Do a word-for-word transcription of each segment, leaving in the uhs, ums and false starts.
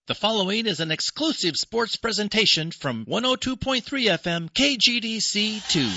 The following is an exclusive sports presentation from one oh two point three F M K G D C two.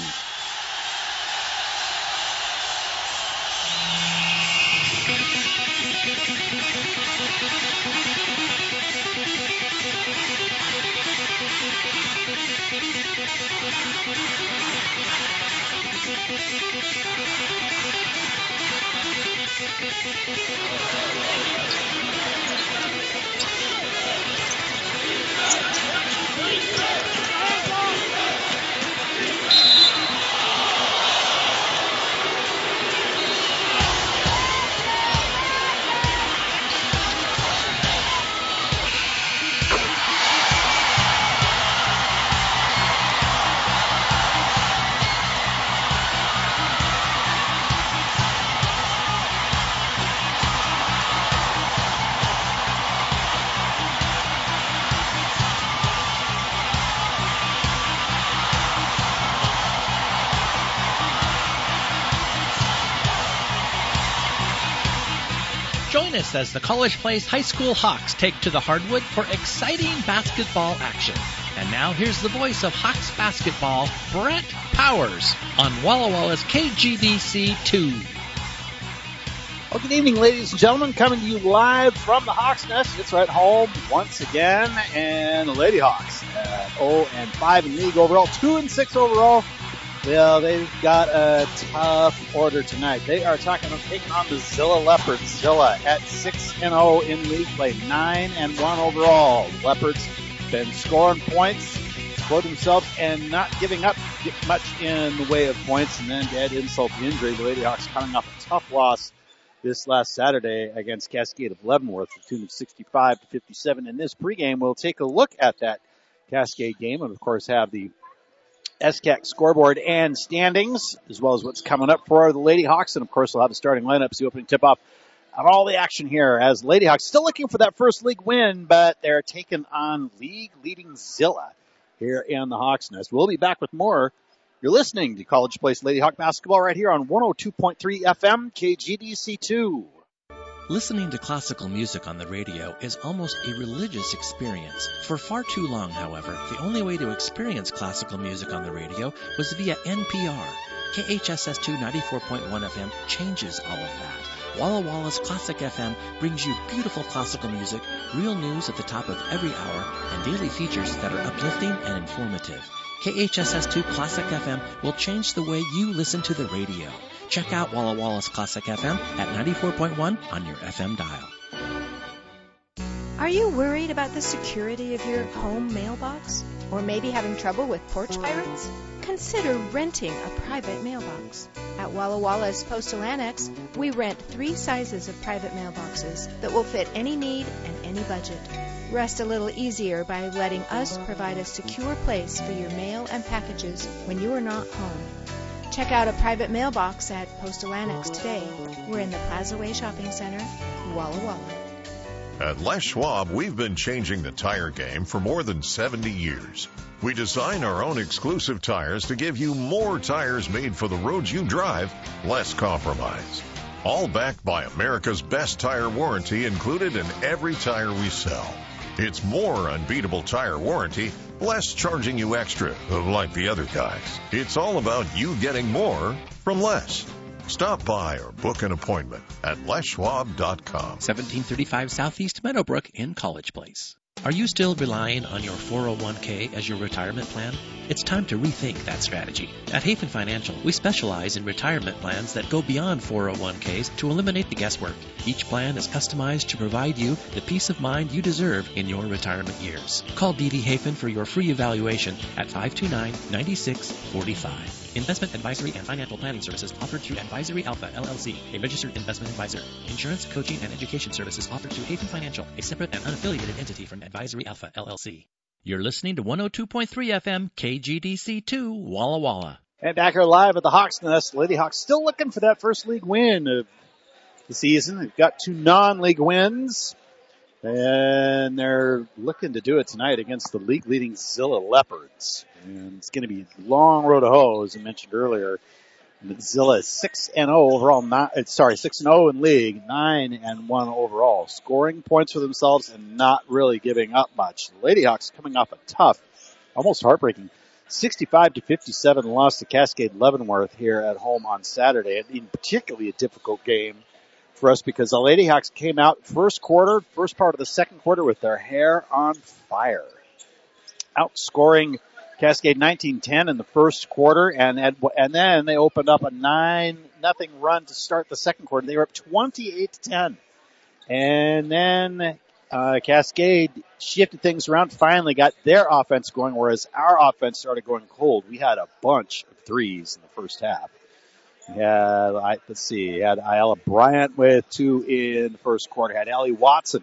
Join us as the College Place High School Hawks take to the hardwood for exciting basketball action. And now here's the voice of Hawks basketball, Brett Powers, on Walla Walla's K G D C two. Well, good evening, ladies and gentlemen. Coming to you live from the Hawks Nest. It's right home once again. And the Lady Hawks at oh and five in league overall, two and six overall. Well, they've got a tough order tonight. They are talking about taking on the Zilla Leopards. Zilla at six and oh in league play, nine and one overall. Leopards been scoring points for themselves and not giving up much in the way of points. And then to add insult to injury, the Lady Hawks coming off a tough loss this last Saturday against Cascade of Leavenworth, the tune of sixty-five to fifty-seven. In this pregame, we'll take a look at that Cascade game and, of course, have the S C A C scoreboard and standings, as well as what's coming up for the Lady Hawks. And, of course, we'll have the starting lineups, the opening tip-off of all the action here as Lady Hawks still looking for that first league win, but they're taking on league-leading Zilla here in the Hawks Nest. We'll be back with more. You're listening to College Place Lady Hawk basketball right here on one oh two point three F M K G D C two. Listening to classical music on the radio is almost a religious experience. For far too long, however, the only way to experience classical music on the radio was via N P R. K H S S two ninety-four point one F M changes all of that. Walla Walla's Classic F M brings you beautiful classical music, real news at the top of every hour, and daily features that are uplifting and informative. K H S S two Classic F M will change the way you listen to the radio. Check out Walla Walla's Classic F M at ninety-four point one on your F M dial. Are you worried about the security of your home mailbox? Or maybe having trouble with porch pirates? Consider renting a private mailbox. At Walla Walla's Postal Annex, we rent three sizes of private mailboxes that will fit any need and any budget. Rest a little easier by letting us provide a secure place for your mail and packages when you are not home. Check out a private mailbox at Postal Annex today. We're in the Plaza Way Shopping Center, Walla Walla. At Les Schwab, we've been changing the tire game for more than seventy years. We design our own exclusive tires to give you more tires made for the roads you drive, less compromise. All backed by America's best tire warranty included in every tire we sell. It's more unbeatable tire warranty, less charging you extra, like the other guys. It's all about you getting more from less. Stop by or book an appointment at les schwab dot com. seventeen thirty-five Southeast Meadowbrook in College Place. Are you still relying on your four oh one k as your retirement plan? It's time to rethink that strategy. At Hafen Financial, we specialize in retirement plans that go beyond four oh one k's to eliminate the guesswork. Each plan is customized to provide you the peace of mind you deserve in your retirement years. Call D V Hafen for your free evaluation at five two nine, nine six four five. Investment advisory and financial planning services offered through Advisory Alpha, L L C, a registered investment advisor. Insurance, coaching, and education services offered through Hafen Financial, a separate and unaffiliated entity from Advisory Alpha, L L C. You're listening to one oh two point three F M K G D C two, Walla Walla. And back here live at the Hawks Nest. Lady Hawks still looking for that first league win of the season. They've got two non-league wins, and they're looking to do it tonight against the league-leading Zilla Leopards. And it's going to be a long road to hoe, as I mentioned earlier. Zilla is six and oh overall. Not, sorry, six and oh in league, nine and one overall. Scoring points for themselves and not really giving up much. The Lady Hawks coming off a tough, almost heartbreaking, sixty-five to fifty-seven loss to Cascade Leavenworth here at home on Saturday. And in particularly a difficult game for us because the Lady Hawks came out first quarter, first part of the second quarter with their hair on fire, outscoring Cascade nineteen ten in the first quarter, and and then they opened up a nine nothing run to start the second quarter. They were up twenty-eight to ten, and then uh, Cascade shifted things around. Finally, got their offense going, whereas our offense started going cold. We had a bunch of threes in the first half. We had, let's see, we had Ayala Bryant with two in the first quarter. Had Ellie Watson.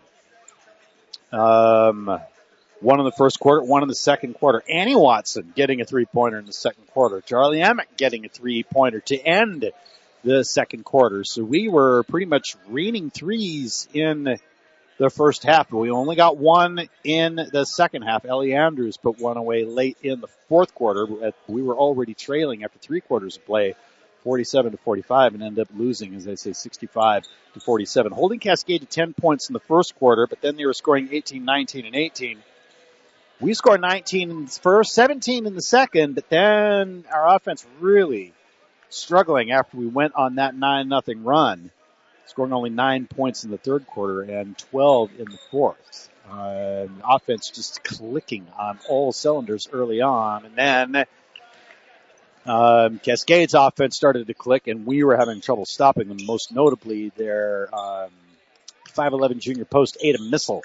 Um. One in the first quarter, one in the second quarter. Annie Watson getting a three-pointer in the second quarter. Charlie Emmett getting a three-pointer to end the second quarter. So we were pretty much raining threes in the first half, but we only got one in the second half. Ellie Andrews put one away late in the fourth quarter. We were already trailing after three quarters of play, forty-seven to forty-five, and ended up losing, as I say, sixty-five to forty-seven. Holding Cascade to ten points in the first quarter, but then they were scoring eighteen, nineteen, and eighteen. We scored nineteen in the first, seventeen in the second, but then our offense really struggling after we went on that nine nothing run, scoring only nine points in the third quarter and twelve in the fourth. Uh, offense just clicking on all cylinders early on, and then um, Cascade's offense started to click, and we were having trouble stopping them, most notably their um, five eleven junior post Ada Missile.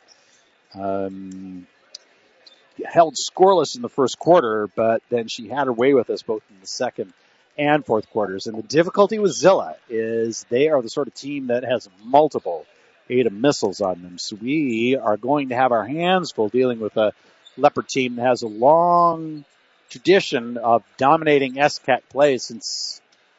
Um, held scoreless in the first quarter, but then she had her way with us both in the second and fourth quarters. And the difficulty with Zilla is they are the sort of team that has multiple Ada missiles on them. So we are going to have our hands full dealing with a Leopard team that has a long tradition of dominating S C A C play since,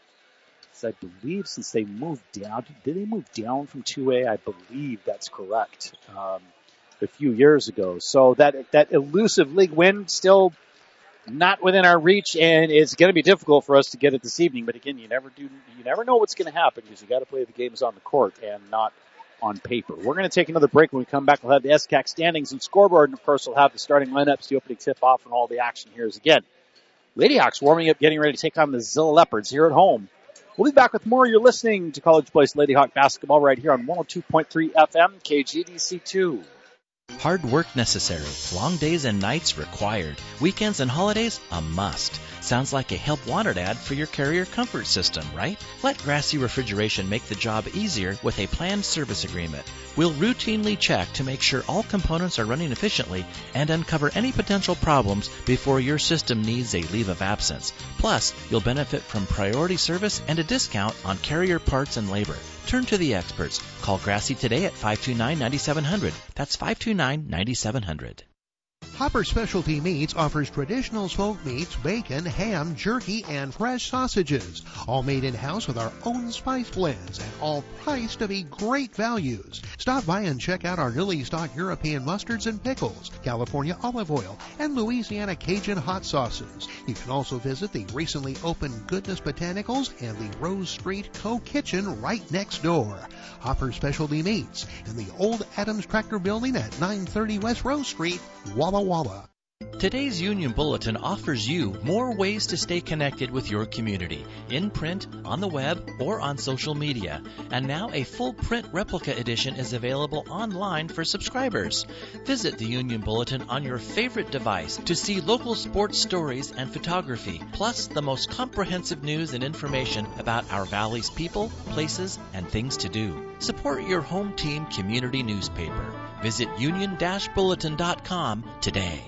I believe, since they moved down. Did they move down from two A? I believe that's correct. Um, a few years ago. So that that elusive league win still not within our reach, and it's going to be difficult for us to get it this evening. But again, you never do, you never know what's going to happen because you got to play the games on the court and not on paper. We're going to take another break. When we come back, we'll have the S C A C standings and scoreboard, and of course, we'll have the starting lineups, the opening tip-off, and all the action here is again. Lady Hawks warming up, getting ready to take on the Zilla Leopards here at home. We'll be back with more. You're listening to College Place Lady Hawk basketball right here on one oh two point three F M, K G D C two. Hard work necessary. Long days and nights required. Weekends and holidays a must. Sounds like a help wanted ad for your Carrier comfort system, right? Let Grassy Refrigeration make the job easier with a planned service agreement. We'll routinely check to make sure all components are running efficiently and uncover any potential problems before your system needs a leave of absence. Plus, you'll benefit from priority service and a discount on Carrier parts and labor. Turn to the experts. Call Grassy today at five two nine, nine seven zero zero. That's five two nine, nine seven zero zero. Hopper Specialty Meats offers traditional smoked meats, bacon, ham, jerky, and fresh sausages, all made in-house with our own spice blends and all priced to be great values. Stop by and check out our newly stocked European mustards and pickles, California olive oil, and Louisiana Cajun hot sauces. You can also visit the recently opened Goodness Botanicals and the Rose Street Co-Kitchen right next door. Hopper Specialty Meats in the old Adams Tractor Building at nine thirty West Rose Street, Walla Walla. Today's Union Bulletin offers you more ways to stay connected with your community, in print, on the web, or on social media. And now a full print replica edition is available online for subscribers. Visit the Union Bulletin on your favorite device to see local sports stories and photography, plus the most comprehensive news and information about our valley's people, places, and things to do. Support your home team community newspaper. Visit union dash bulletin dot com today.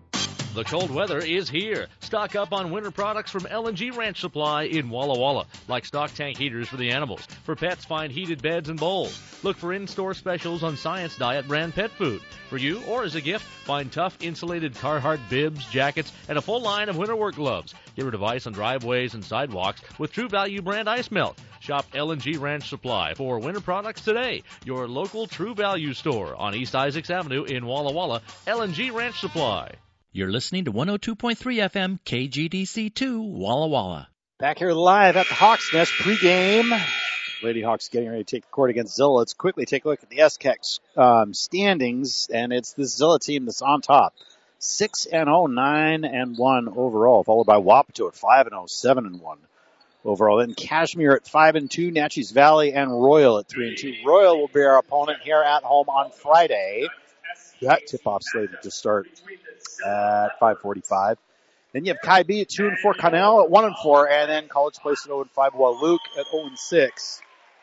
The cold weather is here. Stock up on winter products from L and G Ranch Supply in Walla Walla, like stock tank heaters for the animals. For pets, find heated beds and bowls. Look for in-store specials on Science Diet brand pet food. For you or as a gift, find tough insulated Carhartt bibs, jackets, and a full line of winter work gloves. Get rid of ice on driveways and sidewalks with True Value brand ice melt. Shop L and G Ranch Supply for winter products today. Your local True Value store on East Isaacs Avenue in Walla Walla. L and G Ranch Supply. You're listening to one oh two point three F M, K G D C two, Walla Walla. Back here live at the Hawks Nest pregame. Lady Hawks getting ready to take the court against Zilla. Let's quickly take a look at the S C A C um, standings, and it's this Zilla team that's on top. six and oh, nine and one overall, followed by Wapato at five and oh, seven and one overall. Then Kashmir at five and two, Natchez Valley and Royal at three and two. Royal will be our opponent here at home on Friday. That tip-off slated to start at five forty-five. Then you have Kai B at two and four, Connell at one and four, and then College Place at oh and five, while Luke at oh and six.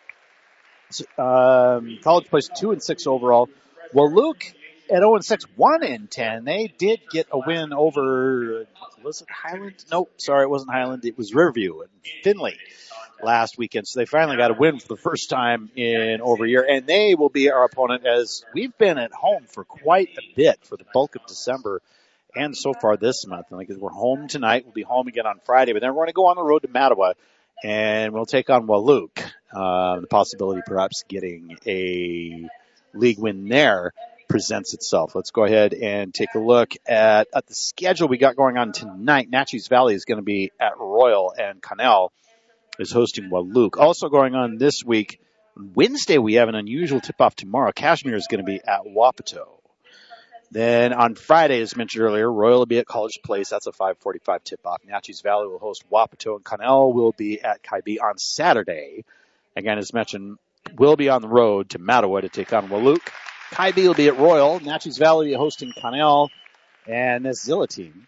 Um, College Place two and six overall. Well, Luke at oh and six, one and ten. They did get a win over, was it Highland? Nope, sorry, it wasn't Highland. It was Riverview and Finley last weekend. So they finally got a win for the first time in over a year. And they will be our opponent, as we've been at home for quite a bit for the bulk of December and so far this month. And like we're home tonight, we'll be home again on Friday, but then we're going to go on the road to Mattawa and we'll take on Walook. Uh, the possibility perhaps getting a league win there presents itself. Let's go ahead and take a look at, at the schedule we got going on tonight. Natchez Valley is going to be at Royal, and Connell is hosting Walook. Also going on this week, Wednesday we have an unusual tip-off tomorrow. Kashmir is going to be at Wapato. Then on Friday, as mentioned earlier, Royal will be at College Place. That's a five forty-five tip-off. Natchez Valley will host Wapato, and Connell will be at Kaibi on Saturday. Again, as mentioned, we'll be on the road to Mattawa to take on Walook. Kaibi will be at Royal. Natchez Valley will be hosting Connell, and this Zilla team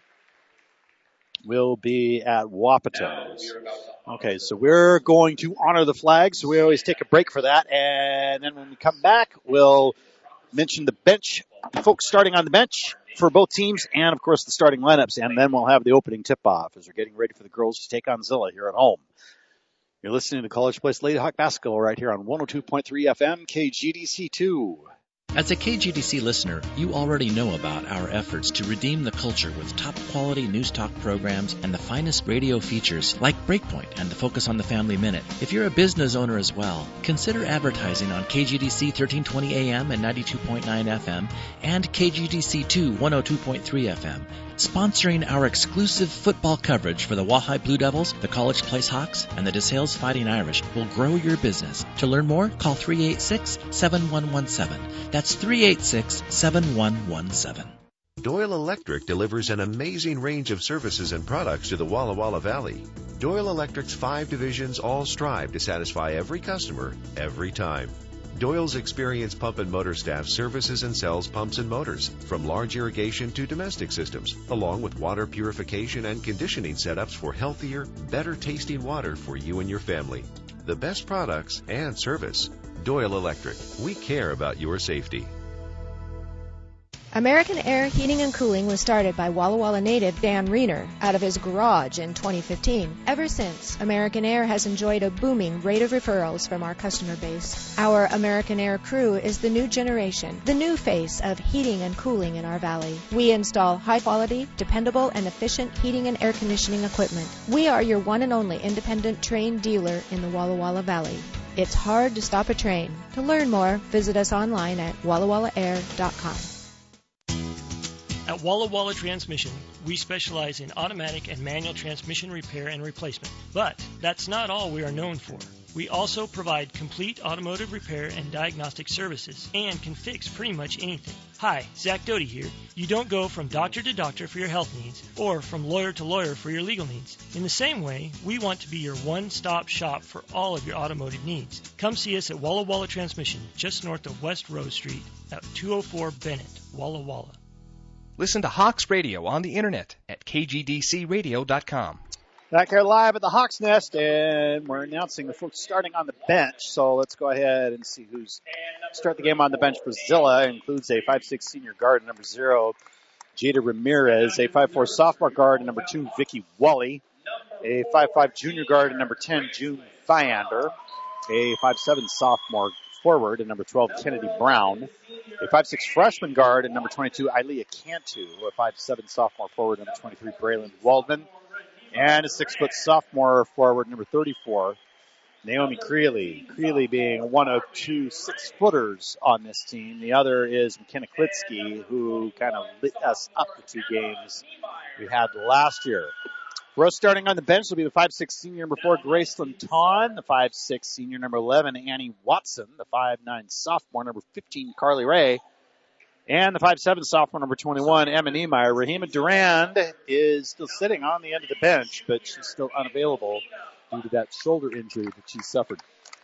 will be at Wapato. Okay, so we're going to honor the flag, so we always take a break for that, and then when we come back, we'll mention the bench, folks starting on the bench for both teams, and of course the starting lineups, and then we'll have the opening tip-off as we're getting ready for the girls to take on Zilla here at home. You're listening to College Place Lady Hawk Basketball right here on one oh two point three F M, K G D C two. As a K G D C listener, you already know about our efforts to redeem the culture with top-quality news talk programs and the finest radio features like Breakpoint and the Focus on the Family Minute. If you're a business owner as well, consider advertising on K G D C thirteen twenty A M and ninety-two point nine F M and K G D C two one oh two point three F M. Sponsoring our exclusive football coverage for the Wahai Blue Devils, the College Place Hawks, and the DeSales Fighting Irish will grow your business. To learn more, call three eight six, seven one one seven. That's three eight six, seven one one seven. Doyle Electric delivers an amazing range of services and products to the Walla Walla Valley. Doyle Electric's five divisions all strive to satisfy every customer, every time. Doyle's experienced pump and motor staff services and sells pumps and motors, from large irrigation to domestic systems, along with water purification and conditioning setups for healthier, better tasting water for you and your family. The best products and service. Doyle Electric. We care about your safety. American Air Heating and Cooling was started by Walla Walla native Dan Reiner out of his garage in twenty fifteen. Ever since, American Air has enjoyed a booming rate of referrals from our customer base. Our American Air crew is the new generation, the new face of heating and cooling in our valley. We install high-quality, dependable, and efficient heating and air conditioning equipment. We are your one and only independent train dealer in the Walla Walla Valley. It's hard to stop a train. To learn more, visit us online at walla walla air dot com. At Walla Walla Transmission, we specialize in automatic and manual transmission repair and replacement. But that's not all we are known for. We also provide complete automotive repair and diagnostic services and can fix pretty much anything. Hi, Zach Doty here. You don't go from doctor to doctor for your health needs or from lawyer to lawyer for your legal needs. In the same way, we want to be your one-stop shop for all of your automotive needs. Come see us at Walla Walla Transmission, just north of West Rose Street at two oh four Bennett, Walla Walla. Listen to Hawks Radio on the internet at k g d c radio dot com. Back here live at the Hawks Nest, and we're announcing the folks starting on the bench. So let's go ahead and see who's start the game on the bench for Zilla. It includes a five six senior guard, number zero, Jada Ramirez, a five four sophomore guard, number two, Vicky Wally, a five five junior guard, number ten, June Fyander, a five seven sophomore forward, and number twelve, Kennedy Brown, a five six freshman guard, and number twenty-two, Ilea Cantu, a five seven sophomore forward, number twenty-three, Braylon Waldman, and a six foot sophomore forward, number thirty-four, Naomi Creeley. Creeley being one of two six-footers on this team. The other is McKenna Klitsky, who kind of lit us up the two games we had last year. For us starting on the bench will be the five six senior number four, Graceland Tawn, the five six senior number eleven, Annie Watson, the five nine sophomore number fifteen, Carly Ray, and the five seven sophomore number twenty-one, Emma Niemeyer. Rahima Durand is still sitting on the end of the bench, but she's still unavailable due to that shoulder injury that she suffered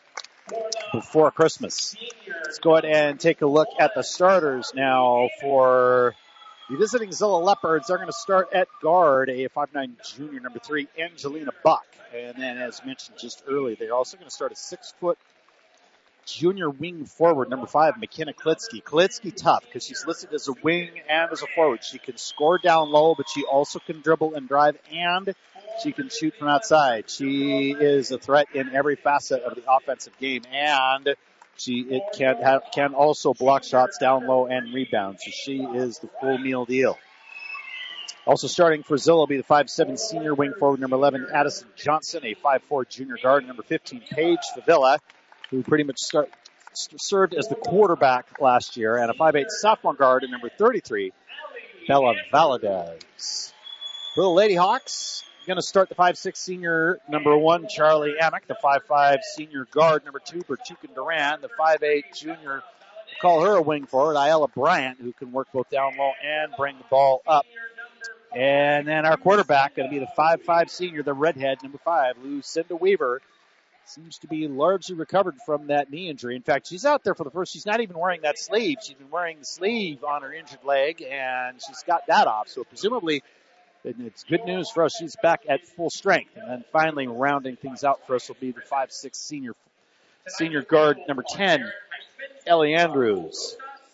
before Christmas. Let's go ahead and take a look at the starters now for the visiting Zilla Leopards. They're going to start at guard, a five nine junior number three, Angelina Buck. And then, as mentioned just earlier, they're also going to start a six-foot junior wing forward, number five, McKenna Klitsky. Klitsky tough because she's listed as a wing and as a forward. She can score down low, but she also can dribble and drive, and she can shoot from outside. She is a threat in every facet of the offensive game, and she it can have, can also block shots down low and rebound. So she is the full meal deal. Also starting for Zilla will be the five seven senior wing forward, number eleven, Addison Johnson, a five four junior guard, number fifteen, Paige Favilla, who pretty much start, served as the quarterback last year, and a five eight sophomore guard at number thirty-three, Bella Valadez. For the Lady Hawks, going to start the five six senior number one, Charlie Amick, the five five senior guard number two, Bertukan Duran, the five eight junior, call her a wing forward, Ayala Bryant, who can work both down low and bring the ball up. And then our quarterback going to be the five five senior, the redhead, number five, Lucinda Weaver. Seems to be largely recovered from that knee injury. In fact, she's out there for the first. She's not even wearing that sleeve. She's been wearing the sleeve on her injured leg, and she's got that off. So presumably, it's good news for us. She's back at full strength. And then finally, rounding things out for us will be the five six senior senior guard number ten, Ellie Andrews.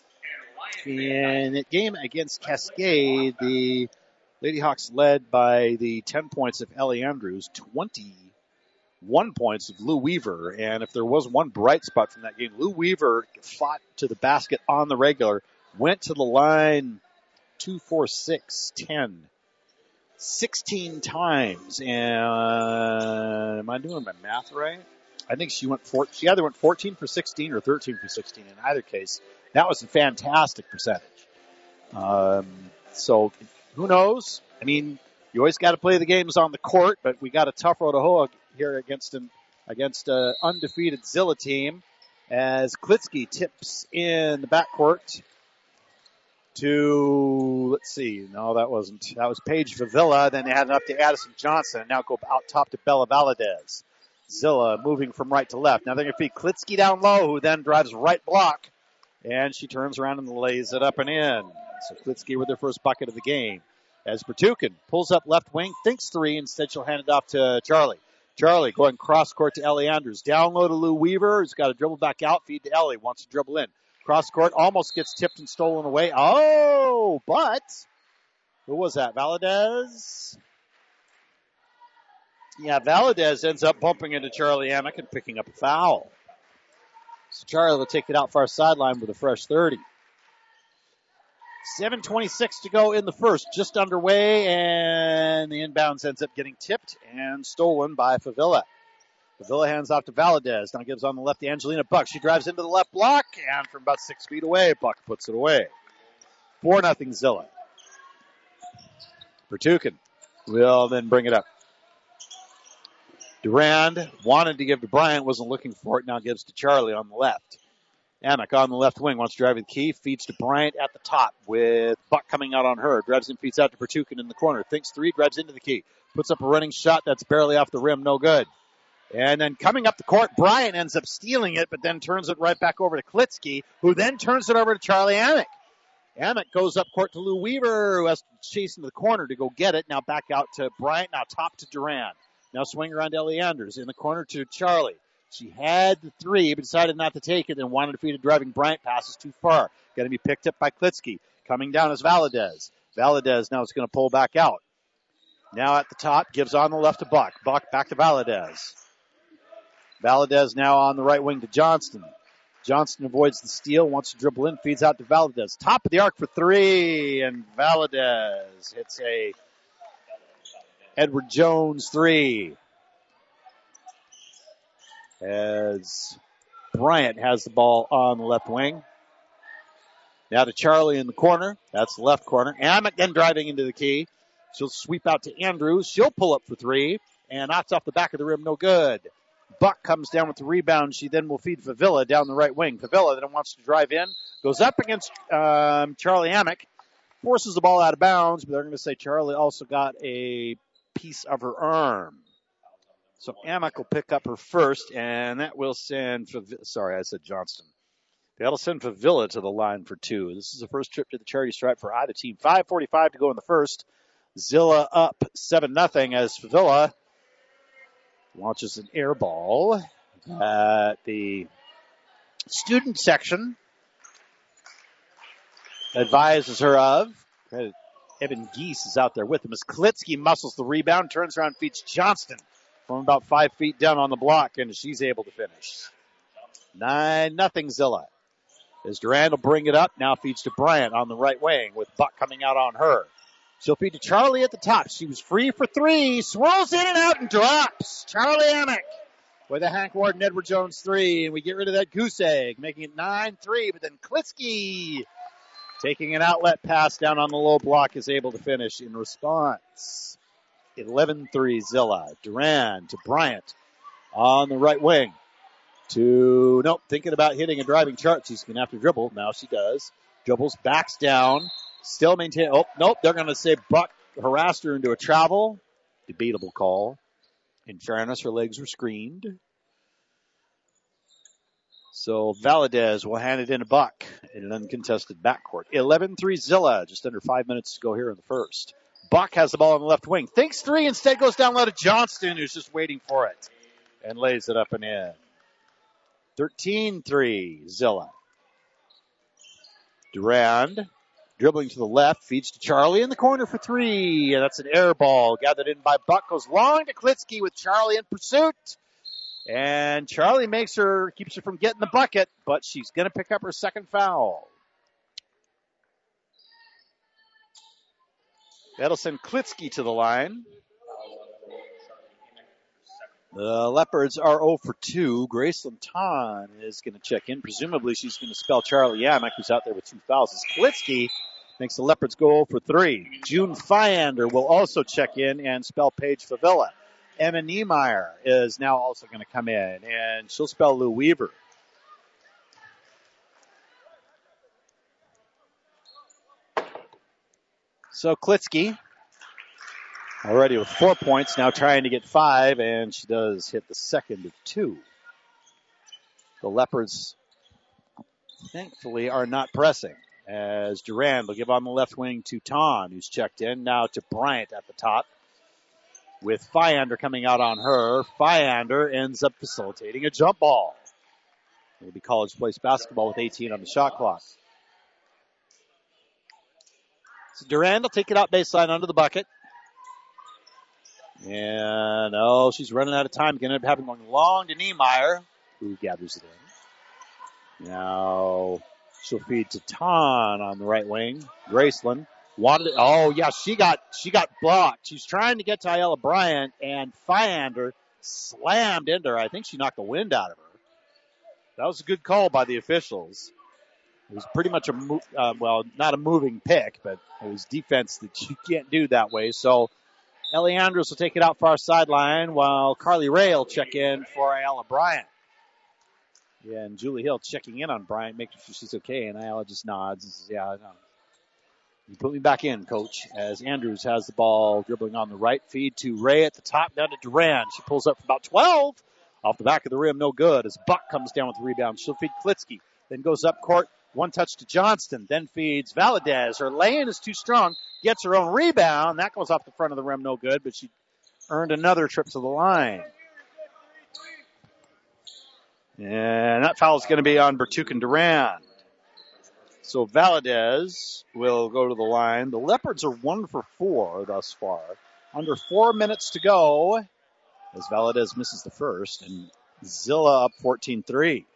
In the game against Cascade, the Lady Hawks led by the ten points of Ellie Andrews, twenty-one points of Lou Weaver. And if there was one bright spot from that game, Lou Weaver fought to the basket on the regular, went to the line two, four, six, ten, sixteen times. And am I doing my math right? I think she went four, she either went fourteen for sixteen or thirteen for sixteen. In either case, that was a fantastic percentage. Um, so who knows? I mean, you always got to play the games on the court, but we got a tough road to hoe here against an against an undefeated Zilla team, as Klitsky tips in the backcourt to, let's see, no, that wasn't, that was Paige Favilla. Then they had it up to Addison Johnson, and now go out top to Bella Valadez. Zilla moving from right to left. Now they're going to feed Klitsky down low, who then drives right block, and she turns around and lays it up and in. So Klitsky with their first bucket of the game. As Bertukan pulls up left wing, thinks three, instead she'll hand it off to Charlie. Charlie going cross court to Ellie Andrews. Down low to Lou Weaver, who's got to dribble back out, feed to Ellie, wants to dribble in. Cross court, almost gets tipped and stolen away. Oh, but who was that? Valadez? Yeah, Valadez ends up bumping into Charlie Amick and picking up a foul. So Charlie will take it out far sideline with a fresh thirty. seven twenty-six to go in the first, just underway, and the inbounds ends up getting tipped and stolen by Favilla. Favilla hands off to Valadez. Now gives on the left to Angelina Buck. She drives into the left block, and from about six feet away, Buck puts it away. four nothing Zilla. Bertukan will then bring it up. Durand wanted to give to Bryant, wasn't looking for it, now gives to Charlie on the left. Amick on the left wing, wants to drive the key, feeds to Bryant at the top with Buck coming out on her. Drives in, feeds out to Bertukan in the corner. Thinks three, drives into the key. Puts up a running shot that's barely off the rim, no good. And then coming up the court, Bryant ends up stealing it, but then turns it right back over to Klitsky, who then turns it over to Charlie Amick. Amick goes up court to Lou Weaver, who has to chase into the corner to go get it. Now back out to Bryant, now top to Durand. Now swing around to Ellie Anders in the corner to Charlie. She had the three, but decided not to take it and wanted to feed a driving Bryant passes too far. Going to be picked up by Klitsky. Coming down is Valadez. Valadez now is going to pull back out. Now at the top, gives on the left to Buck. Buck back to Valadez. Valadez now on the right wing to Johnston. Johnston avoids the steal, wants to dribble in, feeds out to Valadez. Top of the arc for three, and Valadez hits a Edward Jones three. As Bryant has the ball on the left wing. Now to Charlie in the corner. That's the left corner. Amick then driving into the key. She'll sweep out to Andrews. She'll pull up for three, and knocks off the back of the rim, no good. Buck comes down with the rebound. She then will feed Favilla down the right wing. Favilla then wants to drive in, goes up against um, Charlie Amick, forces the ball out of bounds, but they're going to say Charlie also got a piece of her arm. So Amick will pick up her first, and that will send, Fav- sorry, I said Johnston. That'll send Favilla to the line for two. This is the first trip to the charity stripe for either team. five forty-five to go in the first. Zilla up seven nothing as Favilla launches an air ball at the student section. Advises her of. Evan Geese is out there with him as Klitsky muscles the rebound, turns around, feeds Johnston from about five feet down on the block, and she's able to finish. nine nothing Zilla. As Durand will bring it up, now feeds to Bryant on the right wing with Buck coming out on her. She'll feed to Charlie at the top. She was free for three, swirls in and out and drops. Charlie Amick with a Hank Ward and Edward Jones three, and we get rid of that goose egg, making it nine three, but then Klitsky taking an outlet pass down on the low block is able to finish in response. eleven three Zilla. Durand to Bryant on the right wing. To, nope, thinking about hitting a driving chart. She's going to have to dribble. Now she does. Dribbles, backs down. Still maintain. Oh, nope, they're going to say Buck harassed her into a travel. Debatable call. In fairness, her legs were screened. So Valadez will hand it in to Buck in an uncontested backcourt. eleven three Zilla. Just under five minutes to go here in the first. Buck has the ball on the left wing. Thinks three, instead goes down low to Johnston, who's just waiting for it. And lays it up and in. thirteen three Zilla. Durand dribbling to the left, feeds to Charlie in the corner for three. And that's an air ball gathered in by Buck. Goes long to Klitsky with Charlie in pursuit. And Charlie makes her, keeps her from getting the bucket, but she's going to pick up her second foul. That'll send Klitsky to the line. The Leopards are zero for two. Graceland Ton is going to check in. Presumably she's going to spell Charlie Amick, who's out there with two fouls. As Klitsky makes the Leopards go zero for three. June Fyander will also check in and spell Paige Favilla. Emma Niemeyer is now also going to come in, and she'll spell Lou Weaver. So Klitsky, already with four points, now trying to get five, and she does hit the second of two. The Leopards, thankfully, are not pressing, as Durand will give on the left wing to Ton, who's checked in, now to Bryant at the top, with Fyander coming out on her. Fyander ends up facilitating a jump ball. It'll be College Place basketball with eighteen on the shot clock. So Durand will take it out baseline under the bucket. And, oh, she's running out of time. Going to end up having one long to Niemeyer, who gathers it in. Now she'll feed to Ton on the right wing. Graceland wanted it. Oh, yeah, she got she got blocked. She's trying to get to Ayala Bryant, and Fyander slammed into her. I think she knocked the wind out of her. That was a good call by the officials. It was pretty much a, mo- uh, well, not a moving pick, but it was defense that you can't do that way. So Ellie Andrews will take it out far sideline while Carly Ray will check in for Ayala Bryant. Yeah, and Julie Hill checking in on Bryant, making sure she's okay, and Ayala just nods and says, yeah, I know. You put me back in, coach, as Andrews has the ball dribbling on the right. Feed to Ray at the top, down to Durand. She pulls up for about twelve. Off the back of the rim, no good, as Buck comes down with the rebound. She'll feed Klitsky, then goes up court. One touch to Johnston, then feeds Valadez. Her lay-in is too strong, gets her own rebound. That goes off the front of the rim, no good, but she earned another trip to the line. And that foul is going to be on Bertucan Durand. So Valadez will go to the line. The Leopards are one for four thus far. Under four minutes to go as Valadez misses the first, and Zilla up fourteen three.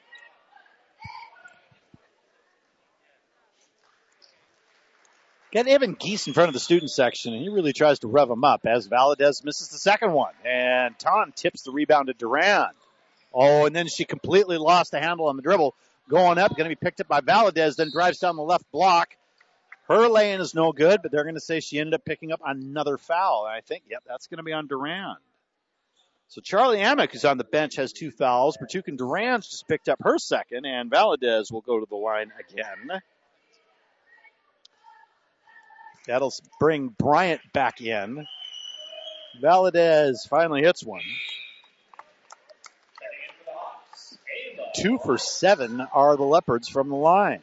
Got Evan Geese in front of the student section, and he really tries to rev him up as Valadez misses the second one. And Ton tips the rebound to Durand. Oh, and then she completely lost the handle on the dribble. Going up, going to be picked up by Valadez, then drives down the left block. Her lane is no good, but they're going to say she ended up picking up another foul. And I think, yep, that's going to be on Durand. So Charlie Amick, who's on the bench, has two fouls. Bertucan Durand's just picked up her second, and Valadez will go to the line again. That'll bring Bryant back in. Valadez finally hits one. Two for seven are the Leopards from the line.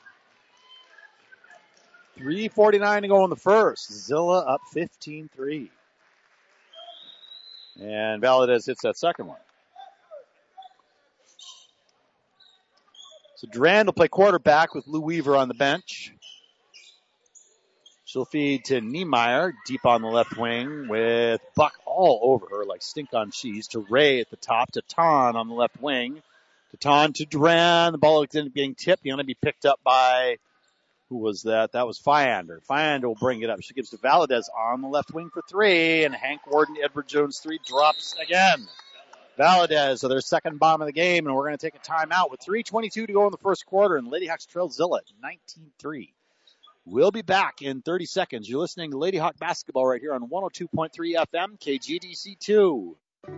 three forty-nine to go in the first. Zilla up fifteen three. And Valadez hits that second one. So Durand will play quarterback with Lou Weaver on the bench. She'll feed to Niemeyer deep on the left wing with Buck all over her like stink on cheese. To Ray at the top. To Ton on the left wing. To Ton to Durand. The ball ends up getting tipped. Going to be picked up by, who was that? That was Fyander. Fyander will bring it up. She gives to Valadez on the left wing for three. And Hank Warden, Edward Jones three drops again. Valadez are their second bomb of the game, and we're going to take a timeout with three twenty-two to go in the first quarter, and Lady Hawks trail Zilla nineteen three. We'll be back in thirty seconds. You're listening to Lady Hawk Basketball right here on one oh two point three F M, K G D C two.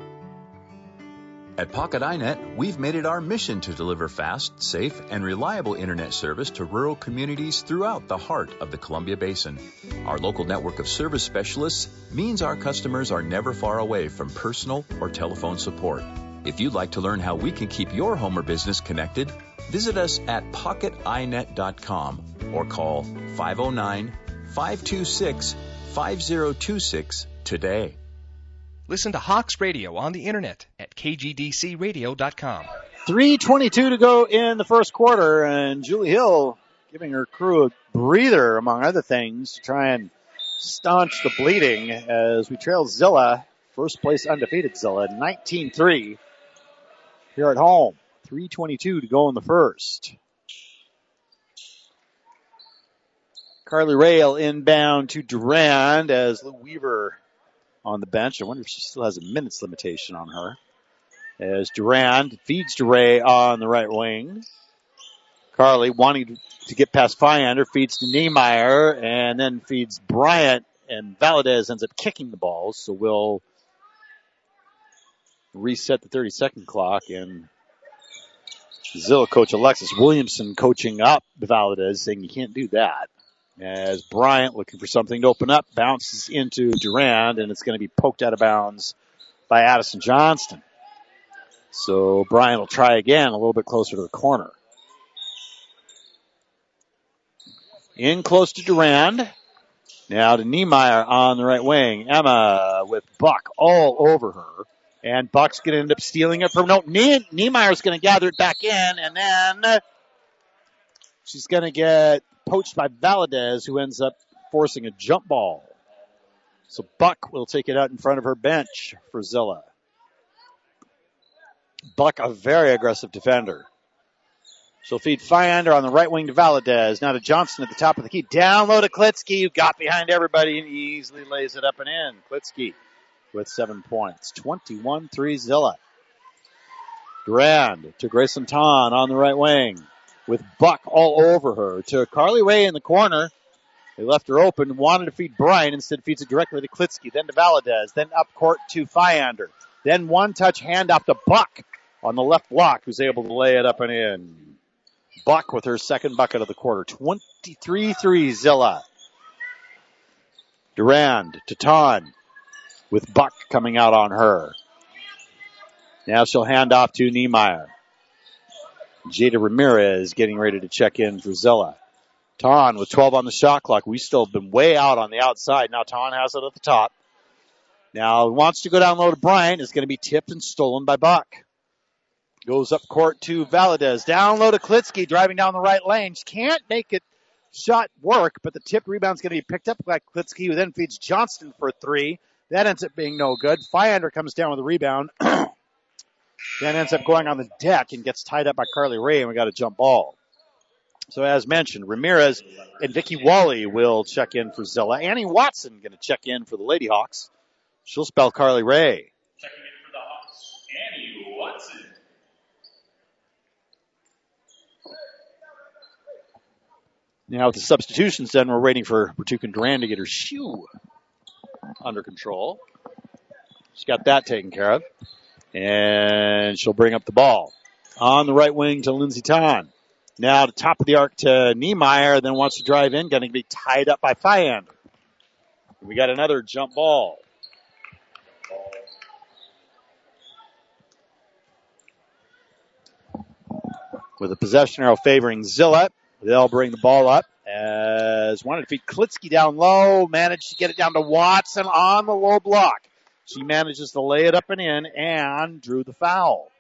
At Pocket iNet, we've made it our mission to deliver fast, safe, and reliable internet service to rural communities throughout the heart of the Columbia Basin. Our local network of service specialists means our customers are never far away from personal or telephone support. If you'd like to learn how we can keep your home or business connected, visit us at pocket i net dot com or call five oh nine, five two six, five oh two six today. Listen to Hawks Radio on the internet at k g d c radio dot com. three twenty-two to go in the first quarter, and Julie Hill giving her crew a breather, among other things, to try and staunch the bleeding as we trail Zilla, first place undefeated Zilla, nineteen three here at home. three twenty-two to go in the first. Carly Rail inbound to Durand as Lou Weaver on the bench. I wonder if she still has a minutes limitation on her. As Durand feeds to Ray on the right wing. Carly wanting to get past Fyander, feeds to Niemeyer, and then feeds Bryant, and Valadez ends up kicking the balls. So we'll reset the thirty-second clock, and Zilla coach Alexis Williamson coaching up the Valadez, saying you can't do that. As Bryant, looking for something to open up, bounces into Durand, and it's going to be poked out of bounds by Addison Johnston. So Bryant will try again a little bit closer to the corner. In close to Durand. Now to Niemeyer on the right wing. Emma with Buck all over her. And Buck's going to end up stealing it from, no, Nie- Niemeyer's going to gather it back in, and then she's going to get poached by Valadez, who ends up forcing a jump ball. So Buck will take it out in front of her bench for Zilla. Buck, a very aggressive defender. She'll feed Fyander on the right wing to Valadez. Now to Johnston at the top of the key. Down low to Klitsky, who got behind everybody and easily lays it up and in. Klitsky with seven points. twenty-one three Zilla. Durand to Grayson Ton on the right wing, with Buck all over her. To Carly Ray in the corner. They left her open, wanted to feed Bryant, instead feeds it directly to Klitsky, then to Valadez, then up court to Fyander. Then one touch handoff to Buck on the left block, who's able to lay it up and in. Buck with her second bucket of the quarter. twenty-three three Zilla. Durand to Ton, with Buck coming out on her. Now she'll hand off to Niemeyer. Jada Ramirez getting ready to check in for Zilla. Ton with twelve on the shot clock. We still have been way out on the outside. Now Ton has it at the top. Now wants to go down low to Bryant. Is going to be tipped and stolen by Buck. Goes up court to Valadez. Down low to Klitsky, driving down the right lane. She can't make it shot work, but the tip rebound's going to be picked up by Klitsky, who then feeds Johnston for three. That ends up being no good. Fyander comes down with a rebound. Then ends up going on the deck and gets tied up by Carly Ray, and we got a jump ball. So as mentioned, Ramirez and Vicky Wally will check in for Zilla. Annie Watson going to check in for the Lady Hawks. She'll spell Carly Ray. Checking in for the Hawks, Annie Watson. Now with the substitutions done, we're waiting for Bertukan Duran to get her shoe under control. She's got that taken care of. And she'll bring up the ball. On the right wing to Lindsey Tahn. Now to top of the arc to Niemeyer, then wants to drive in. Going to be tied up by Fyander. We got another jump ball. With a possession arrow favoring Zilla. They'll bring the ball up as wanted to feed Klitsky down low. Managed to get it down to Watson on the low block. She manages to lay it up and in and drew the foul.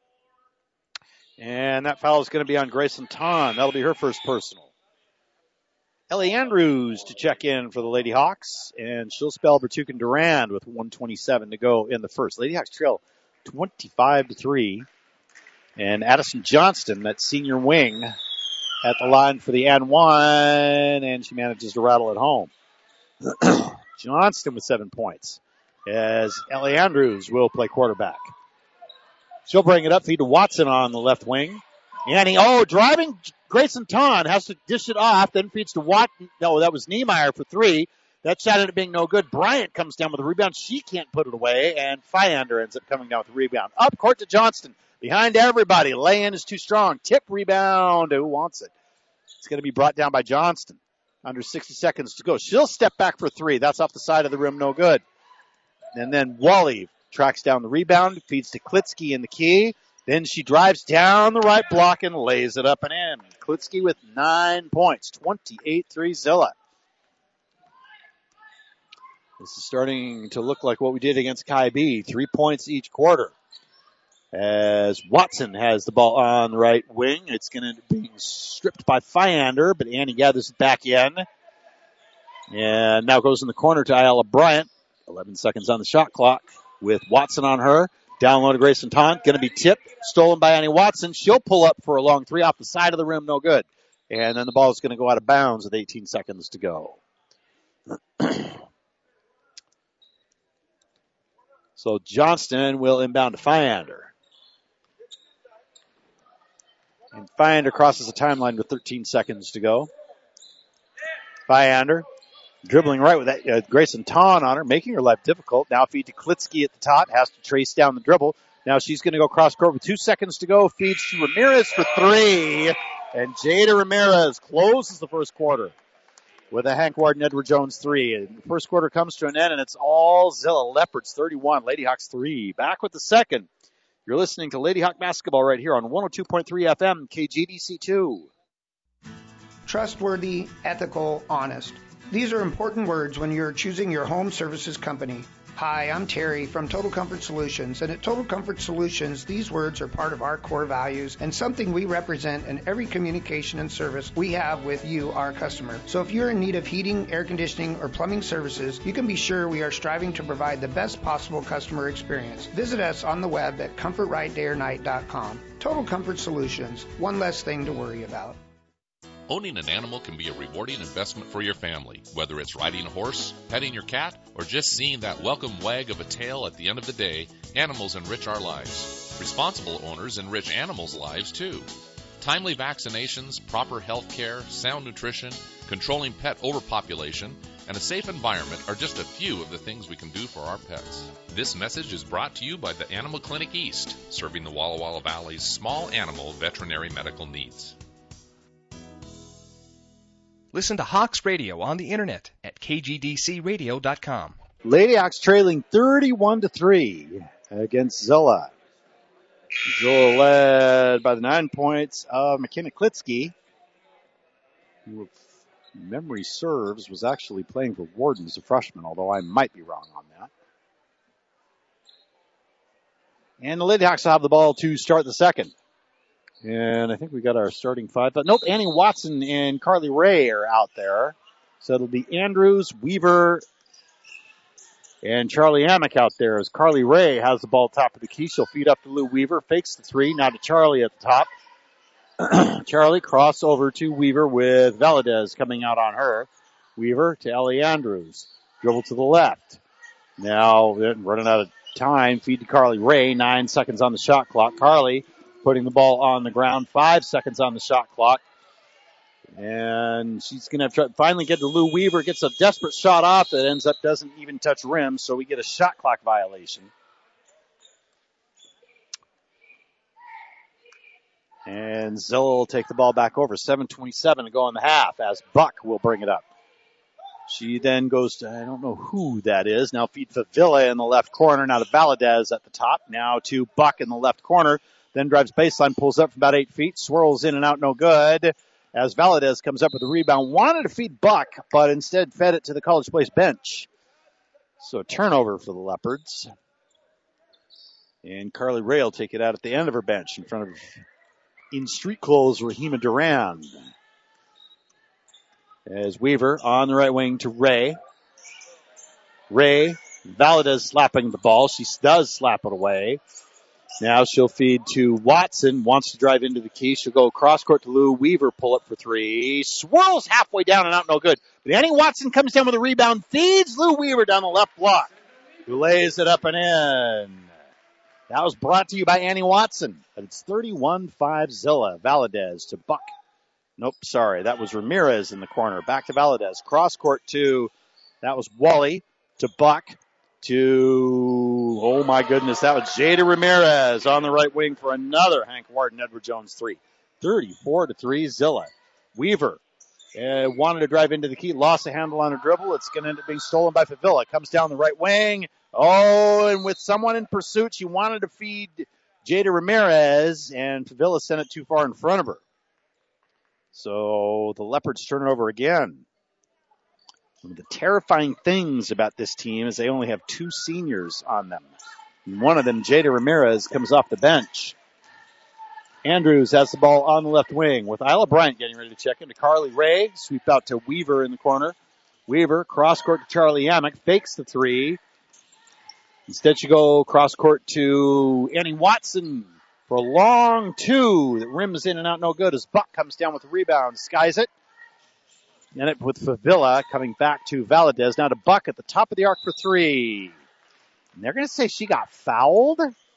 And that foul is going to be on Grayson Tahn. That'll be her first personal. Ellie Andrews to check in for the Lady Hawks, and she'll spell Bertukan Durand with one twenty-seven to go in the first. Lady Hawks trail twenty-five to three. And Addison Johnston, that senior wing, at the line for the and one, and she manages to rattle it home. Johnston with seven points, as Ellie Andrews will play quarterback. She'll bring it up, feed to Watson on the left wing. And he, oh, driving Grayson Tahn has to dish it off, then feeds to Watson. No, that was Niemeyer for three. That shot ended up being no good. Bryant comes down with a rebound. She can't put it away, and Fyander ends up coming down with a rebound. Up court to Johnston. Behind everybody. Lay-in is too strong. Tip rebound. Who wants it? It's going to be brought down by Johnston. Under sixty seconds to go. She'll step back for three. That's off the side of the rim. No good. And then Wally tracks down the rebound. Feeds to Klitsky in the key. Then she drives down the right block and lays it up and in. Klitsky with nine points. twenty-eight three Zilla. This is starting to look like what we did against Kai B. Three points each quarter. As Watson has the ball on the right wing. It's going to be stripped by Fyander, but Annie gathers it back in. And now goes in the corner to Ayala Bryant. eleven seconds on the shot clock with Watson on her. Down low to Grayson Tahn. Going to be tipped. Stolen by Annie Watson. She'll pull up for a long three off the side of the rim. No good. And then the ball is going to go out of bounds with eighteen seconds to go. So Johnston will inbound to Fyander. And Fyander crosses the timeline with thirteen seconds to go. Fyander dribbling right with that, uh, Grayson Tahn on her, making her life difficult. Now feed to Klitsky at the top, has to trace down the dribble. Now she's going to go cross court with two seconds to go. Feeds to Ramirez for three. And Jada Ramirez closes the first quarter with a Hank Ward and Edward Jones three. And the first quarter comes to an end, and it's all Zilla. Leopards thirty-one, Lady Hawks three. Back with the second. You're listening to Lady Hawk Basketball right here on one oh two point three F M, K G D C two. Trustworthy, ethical, honest. These are important words when you're choosing your home services company. Hi, I'm Terry from Total Comfort Solutions, and at Total Comfort Solutions, these words are part of our core values and something we represent in every communication and service we have with you, our customer. So if you're in need of heating, air conditioning, or plumbing services, you can be sure we are striving to provide the best possible customer experience. Visit us on the web at comfort right day or night dot com. Total Comfort Solutions, one less thing to worry about. Owning an animal can be a rewarding investment for your family, whether it's riding a horse, petting your cat, or just seeing that welcome wag of a tail at the end of the day. Animals enrich our lives. Responsible owners enrich animals' lives too. Timely vaccinations, proper health care, sound nutrition, controlling pet overpopulation, and a safe environment are just a few of the things we can do for our pets. This message is brought to you by the Animal Clinic East, serving the Walla Walla Valley's small animal veterinary medical needs. Listen to Hawks Radio on the internet at K G D C radio dot com. Lady Hawks trailing thirty-one to three against Zilla. Zilla led by the nine points of McKenna Klitsky, who, if memory serves, was actually playing for Warden as a freshman, although I might be wrong on that. And the Lady Hawks will have the ball to start the second. And I think we got our starting five. But nope, Annie Watson and Carly Ray are out there. So it'll be Andrews, Weaver, and Charlie Amick out there as Carly Ray has the ball top of the key. She'll feed up to Lou Weaver, fakes the three, now to Charlie at the top. Charlie cross over to Weaver with Valadez coming out on her. Weaver to Ellie Andrews. Dribble to the left. Now running out of time, feed to Carly Ray. Nine seconds on the shot clock. Carly putting the ball on the ground. Five seconds on the shot clock. And she's going to have to finally get to Lou Weaver. Gets a desperate shot off that ends up doesn't even touch rim, so we get a shot clock violation. And Zilla will take the ball back over. seven twenty-seven to go in the half as Buck will bring it up. She then goes to, I don't know who that is. Now feed Favilla in the left corner. Now to Valadez at the top. Now to Buck in the left corner. Then drives baseline, pulls up from about eight feet, swirls in and out, no good. As Valadez comes up with the rebound. Wanted to feed Buck, but instead fed it to the College Place bench. So a turnover for the Leopards. And Carly Ray will take it out at the end of her bench in front of, in street clothes, Rahima Duran. As Weaver on the right wing to Ray. Ray, Valadez slapping the ball. She does slap it away. Now she'll feed to Watson. Wants to drive into the key. She'll go cross court to Lou Weaver. Pull up for three. Swirls halfway down and out. No good. But Annie Watson comes down with a rebound. Feeds Lou Weaver down the left block. Who lays it up and in. That was brought to you by Annie Watson. But it's thirty-one five Zilla. Valadez to Buck. Nope, sorry. That was Ramirez in the corner. Back to Valadez. Cross court to, that was Wally to Buck to, oh my goodness, that was Jada Ramirez on the right wing for another Hank Warden Edward Jones three. thirty-four to three Zilla. Weaver uh, wanted to drive into the key, lost the handle on a dribble. It's going to end up being stolen by Favilla. Comes down the right wing. Oh, and with someone in pursuit, she wanted to feed Jada Ramirez, and Favilla sent it too far in front of her. So the Leopards turn it over again. One of the terrifying things about this team is they only have two seniors on them. And one of them, Jada Ramirez, comes off the bench. Andrews has the ball on the left wing with Isla Bryant getting ready to check into Carly Ray. Sweep out to Weaver in the corner. Weaver, cross court to Charlie Amick, fakes the three. Instead she go cross court to Annie Watson for a long two that rims in and out no good as Buck comes down with the rebound, skies it. And it with Favilla coming back to Valadez. Now to Buck at the top of the arc for three. And they're going to say she got fouled.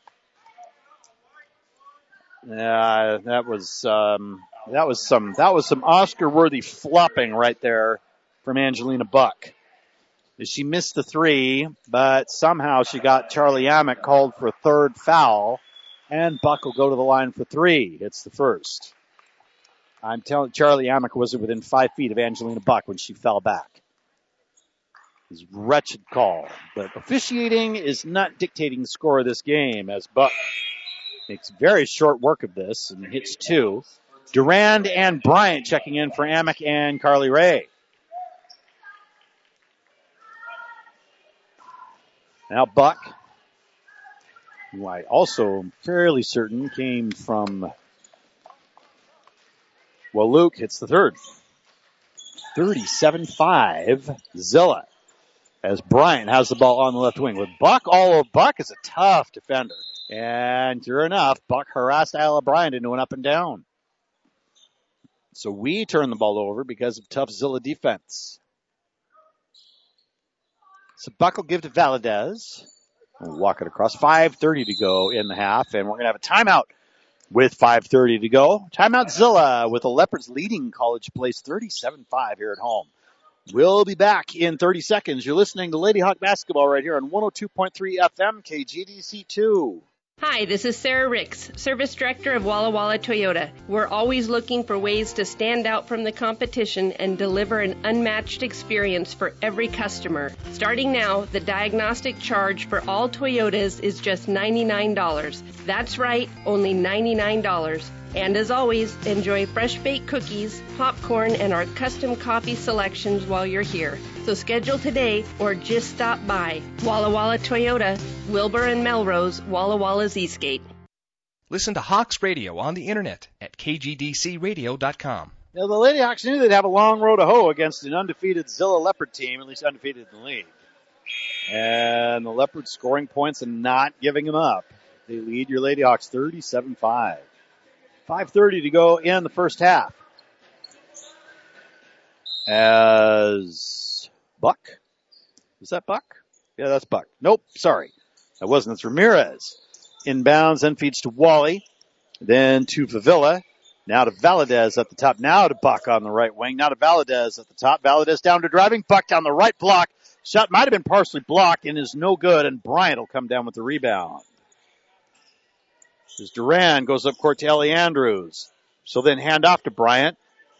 Yeah, that was um, that was some that was some Oscar-worthy flopping right there from Angelina Buck. She missed the three, but somehow she got Charlie Amick called for a third foul, and Buck will go to the line for three. It's the first. I'm telling Charlie Amick was within five feet of Angelina Buck when she fell back. It was a wretched call, but officiating is not dictating the score of this game as Buck makes very short work of this and hits two. Durand and Bryant checking in for Amick and Carly Ray. Now Buck, who I also am fairly certain came from, well, Luke hits the third. thirty-seven five Zilla as Bryant has the ball on the left wing. With Buck all over, Buck is a tough defender. And sure enough, Buck harassed Isla Bryant into an up and down. So we turn the ball over because of tough Zilla defense. So Buck will give to Valadez. We'll walk it across. five thirty to go in the half, and we're going to have a timeout with five thirty to go. Timeout Zilla with the Leopards leading College Place thirty-seven five here at home. We'll be back in thirty seconds. You're listening to Lady Hawk Basketball right here on one oh two point three F M K G D C two. Hi, this is Sarah Ricks, Service Director of Walla Walla Toyota. We're always looking for ways to stand out from the competition and deliver an unmatched experience for every customer. Starting now, the diagnostic charge for all Toyotas is just ninety-nine dollars. That's right, only ninety-nine dollars. And as always, enjoy fresh baked cookies, popcorn, and our custom coffee selections while you're here. So schedule today or just stop by. Walla Walla Toyota, Wilbur and Melrose, Walla Walla's Eastgate. Listen to Hawks Radio on the internet at K G D C radio dot com. Now, the Lady Hawks knew they'd have a long road to hoe against an undefeated Zilla Leopard team, at least undefeated in the league. And the Leopards scoring points and not giving them up. They lead your Lady Hawks thirty-seven five. five thirty to go in the first half. As Buck. Is that Buck? Yeah, that's Buck. Nope, sorry. That wasn't. It's Ramirez. Inbounds, then feeds to Wally. Then to Favilla. Now to Valadez at the top. Now to Buck on the right wing. Now to Valadez at the top. Valadez down to driving. Buck down the right block. Shot might have been partially blocked and is no good, and Bryant will come down with the rebound. As Duran goes up court to Ellie Andrews. So then hand off to Bryant.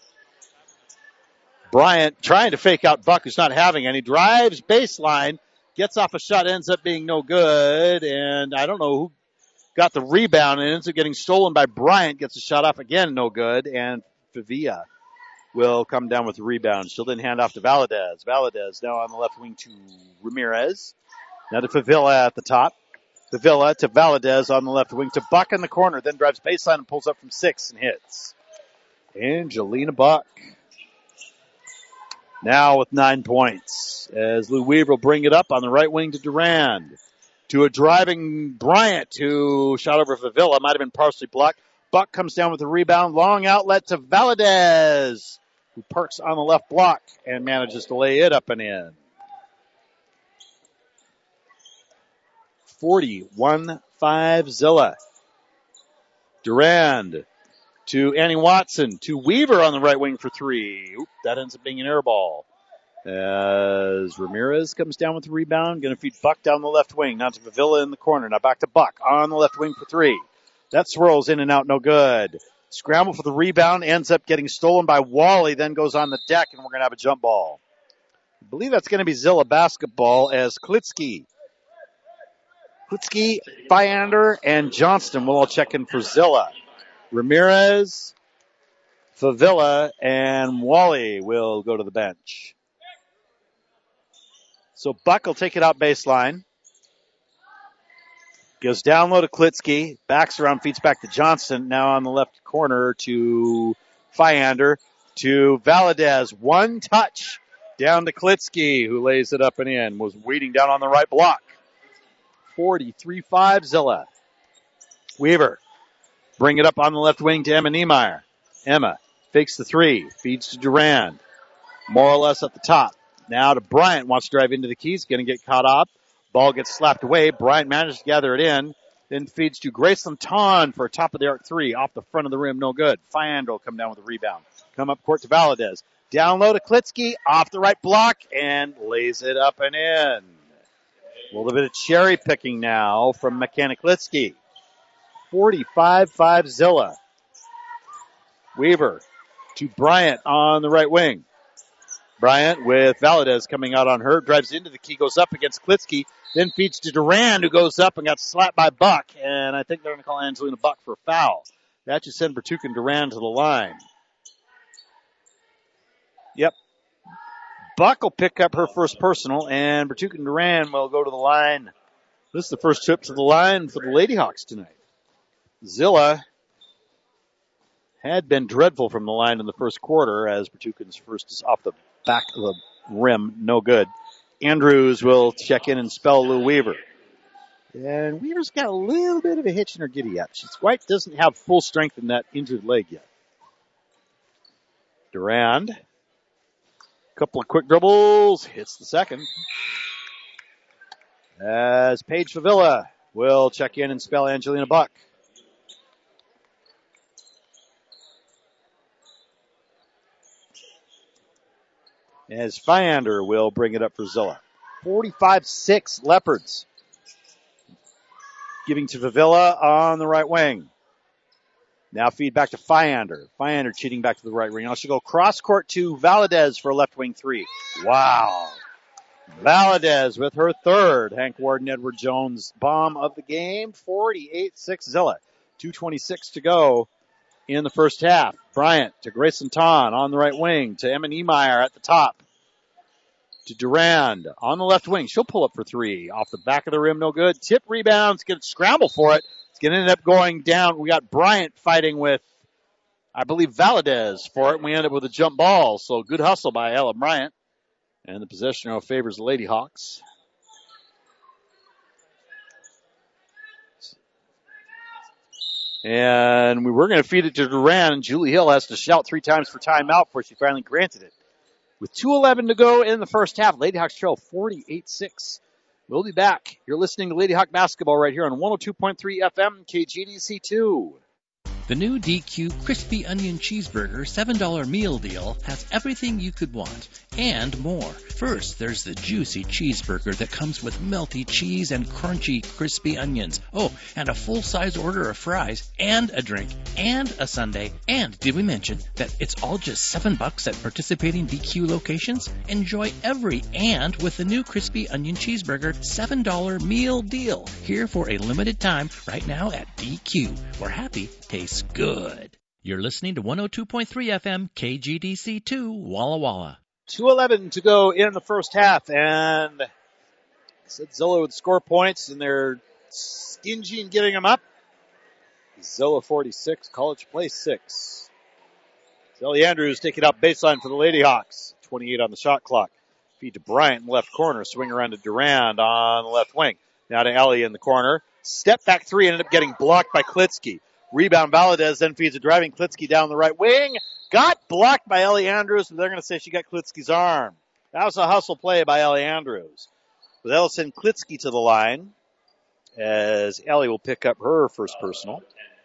Bryant trying to fake out Buck, who's not having any. Drives baseline. Gets off a shot, ends up being no good, and I don't know who got the rebound and ends up getting stolen by Bryant. Gets a shot off again, no good, and Favilla will come down with the rebound. She'll then hand off to Valadez. Valadez now on the left wing to Ramirez. Now to Favilla at the top. Favilla to Valadez on the left wing to Buck in the corner, then drives baseline and pulls up from six and hits. Angelina Buck now with nine points as Lou Weaver will bring it up on the right wing to Durand. To a driving Bryant who shot over Favilla. Might have been partially blocked. Buck comes down with the rebound. Long outlet to Valadez, who parks on the left block and manages to lay it up and in. forty-one five Zilla. Durand to Annie Watson, to Weaver on the right wing for three. Oop, that ends up being an air ball. As Ramirez comes down with the rebound, going to feed Buck down the left wing. Now to Favilla in the corner. Now back to Buck on the left wing for three. That swirls in and out, no good. Scramble for the rebound, ends up getting stolen by Wally, then goes on the deck, and we're going to have a jump ball. I believe that's going to be Zilla basketball as Klitsky. Klitsky, Fyander, and Johnston will all check in for Zilla. Ramirez, Favilla, and Wally will go to the bench. So Buck will take it out baseline. Goes down low to Klitsky. Backs around, feeds back to Johnston. Now on the left corner to Fyander. To Valadez. One touch down to Klitsky, who lays it up and in. Was waiting down on the right block. forty-three five Zilla. Weaver. Bring it up on the left wing to Emma Niemeyer. Emma fakes the three. Feeds to Durand. More or less at the top. Now to Bryant. Wants to drive into the keys. Going to get caught up. Ball gets slapped away. Bryant manages to gather it in. Then feeds to Graceland Ton for a top of the arc three. Off the front of the rim. No good. Fyander will come down with a rebound. Come up court to Valadez. Down low to Klitsky. Off the right block. And lays it up and in. A little bit of cherry picking now from McKenna Klitsky. forty-five five Zilla. Weaver to Bryant on the right wing. Bryant with Valadez coming out on her. Drives into the key, goes up against Klitsky. Then feeds to Durand, who goes up and got slapped by Buck. And I think they're going to call Angelina Buck for a foul. That just sent Bertuchin Durand to the line. Yep. Buck will pick up her first personal, and Bertuchin Durand will go to the line. This is the first trip to the line for the Lady Hawks tonight. Zilla had been dreadful from the line in the first quarter, as Bertuchin's first is off the back of the rim. No good. Andrews will check in and spell Lou Weaver. And Weaver's got a little bit of a hitch in her giddy up. She's quite doesn't have full strength in that injured leg yet. Durand. Couple of quick dribbles. Hits the second. As Paige Favilla will check in and spell Angelina Buck. As Fyander will bring it up for Zilla. forty-five six Leopards. Giving to Favilla on the right wing. Now feed back to Fyander. Fyander cheating back to the right wing. Now she'll go cross court to Valadez for a left wing three. Wow. Valadez with her third. Hank Warden, Edward Jones bomb of the game. forty-eight six Zilla. two twenty-six to go in the first half. Bryant to Grayson Ton on the right wing to Emma Niemeyer at the top. To Durand on the left wing. She'll pull up for three. Off the back of the rim, no good. Tip rebounds, get scramble for it. It's going to end up going down. We got Bryant fighting with, I believe, Valadez for it. And we end up with a jump ball. So good hustle by Ella Bryant. And the possession now favors the Lady Hawks. And we were going to feed it to Durand, and Julie Hill has to shout three times for timeout before she finally granted it. With two eleven to go in the first half, Lady Hawks trail forty-eight six. We'll be back. You're listening to Lady Hawk Basketball right here on one oh two point three F M, K G D C two. The new D Q Crispy Onion Cheeseburger seven dollar meal deal has everything you could want and more. First, there's the juicy cheeseburger that comes with melty cheese and crunchy crispy onions. Oh, and a full-size order of fries and a drink and a sundae. And did we mention that it's all just seven bucks at participating D Q locations? Enjoy every and with the new Crispy Onion Cheeseburger seven dollar meal deal. Here for a limited time right now at D Q, where happy tastes good. You're listening to one oh two point three F M K G D C two Walla Walla. two eleven to go in the first half, and Zilla would score points, and they're stingy in getting them up. Zilla forty-six, College Place six. Zelly Andrews taking up baseline for the Lady Hawks. twenty-eight on the shot clock. Feed to Bryant in the left corner. Swing around to Durand on the left wing. Now to Ellie in the corner. Step back three, ended up getting blocked by Klitsky. Rebound Valadez, then feeds a driving Klitsky down the right wing. Got blocked by Ellie Andrews, but they're going to say she got Klitsky's arm. That was a hustle play by Ellie Andrews. But they'll send Klitsky to the line as Ellie will pick up her first personal.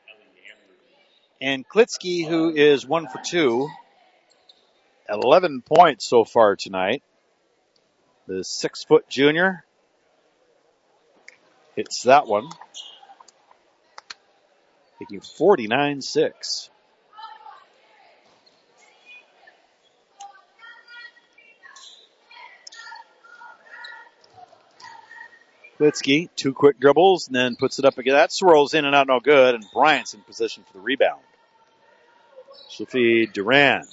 And Klitsky, who is one for two, at eleven points so far tonight. The six-foot junior hits that one, taking forty-nine six. Klitsky, two quick dribbles, and then puts it up again. That swirls in and out, no good, and Bryant's in position for the rebound. She'll feed Durand.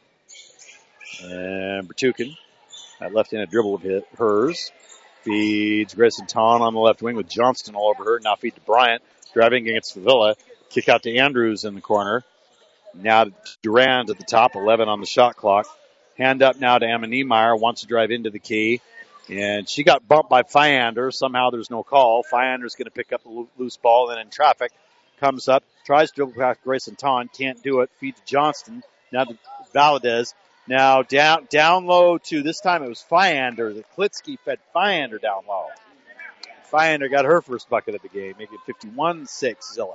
And Bertukin, that left-handed dribble of hit, hers. Feeds Grayson Ton on the left wing with Johnston all over her. Now feed to Bryant, driving against Favilla. Kick out to Andrews in the corner. Now to Durand at the top, eleven on the shot clock. Hand up now to Emma Niemeyer, wants to drive into the key. And she got bumped by Fyander. Somehow there's no call. Fyander's going to pick up a lo- loose ball, and then in traffic, comes up, tries to dribble past Grayson Ton, can't do it. Feed to Johnston. Now to Valadez. Now down down low to, this time it was Fyander. The Klitsky fed Fyander down low. Fyander got her first bucket of the game, making it fifty-one six Zilla.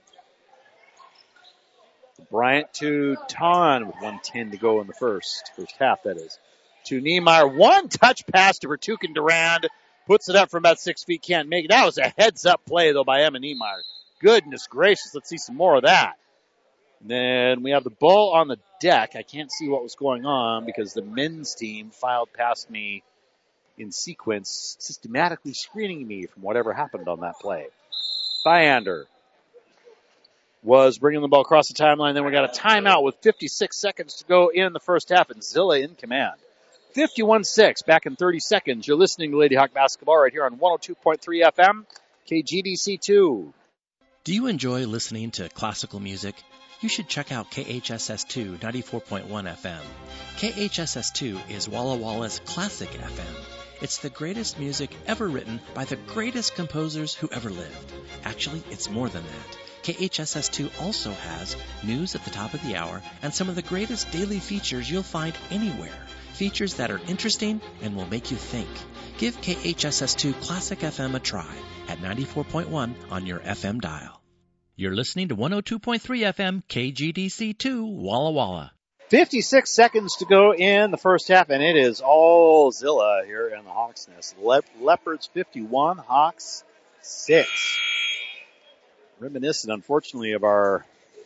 Bryant to Ton with one ten to go in the first, first half that is. To Niemeyer, one touch pass to Bertukin Durand, puts it up from about six feet, can't make it. That was a heads-up play, though, by Emma Niemeyer. Goodness gracious, let's see some more of that. And then we have the ball on the deck. I can't see what was going on because the men's team filed past me in sequence, systematically screening me from whatever happened on that play. Fyander was bringing the ball across the timeline. Then we got a timeout with fifty-six seconds to go in the first half, and Zilla in command. fifty-one six, back in thirty seconds. You're listening to Lady Hawk Basketball right here on one oh two point three F M, K G D C two. Do you enjoy listening to classical music? You should check out K H S S two ninety-four point one F M. K H S S two is Walla Walla's classic F M. It's the greatest music ever written by the greatest composers who ever lived. Actually, it's more than that. K H S S two also has news at the top of the hour and some of the greatest daily features you'll find anywhere. Features that are interesting and will make you think. Give K H S S two Classic F M a try at ninety-four point one on your F M dial. You're listening to one oh two point three F M K G D C two Walla Walla. fifty-six seconds to go in the first half, and it is all Zilla here in the Hawks Nest. Le- Leopards fifty-one, Hawks six. Reminiscent, unfortunately, of our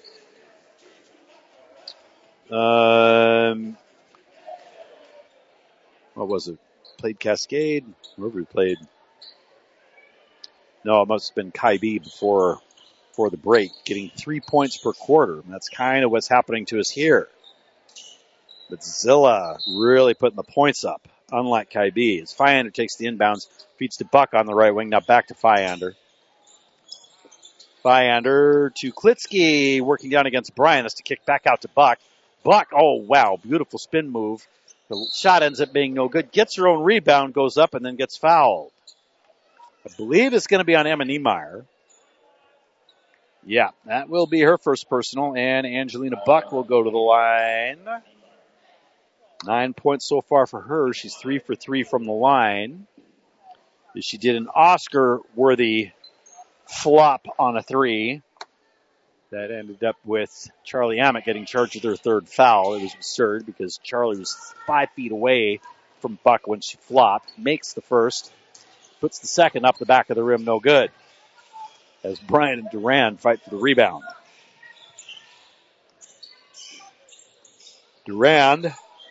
um, what was it? Played Cascade? Wherever we played. No, it must have been Kai B before, before the break, getting three points per quarter. And that's kind of what's happening to us here. But Zilla really putting the points up, unlike Kai B. As Fyander takes the inbounds, feeds to Buck on the right wing, now back to Fyander. Fyander to Klitsky, working down against Bryant, has to kick back out to Buck. Buck, oh wow, beautiful spin move. The shot ends up being no good. Gets her own rebound, goes up, and then gets fouled. I believe it's going to be on Emma Niemeyer. Yeah, that will be her first personal, and Angelina Buck will go to the line. Nine points so far for her. She's three for three from the line. She did an Oscar-worthy flop on a three. That ended up with Charlie Amick getting charged with their third foul. It was absurd because Charlie was five feet away from Buck when she flopped. Makes the first. Puts the second up the back of the rim, no good. As Bryant and Durand fight for the rebound. Durand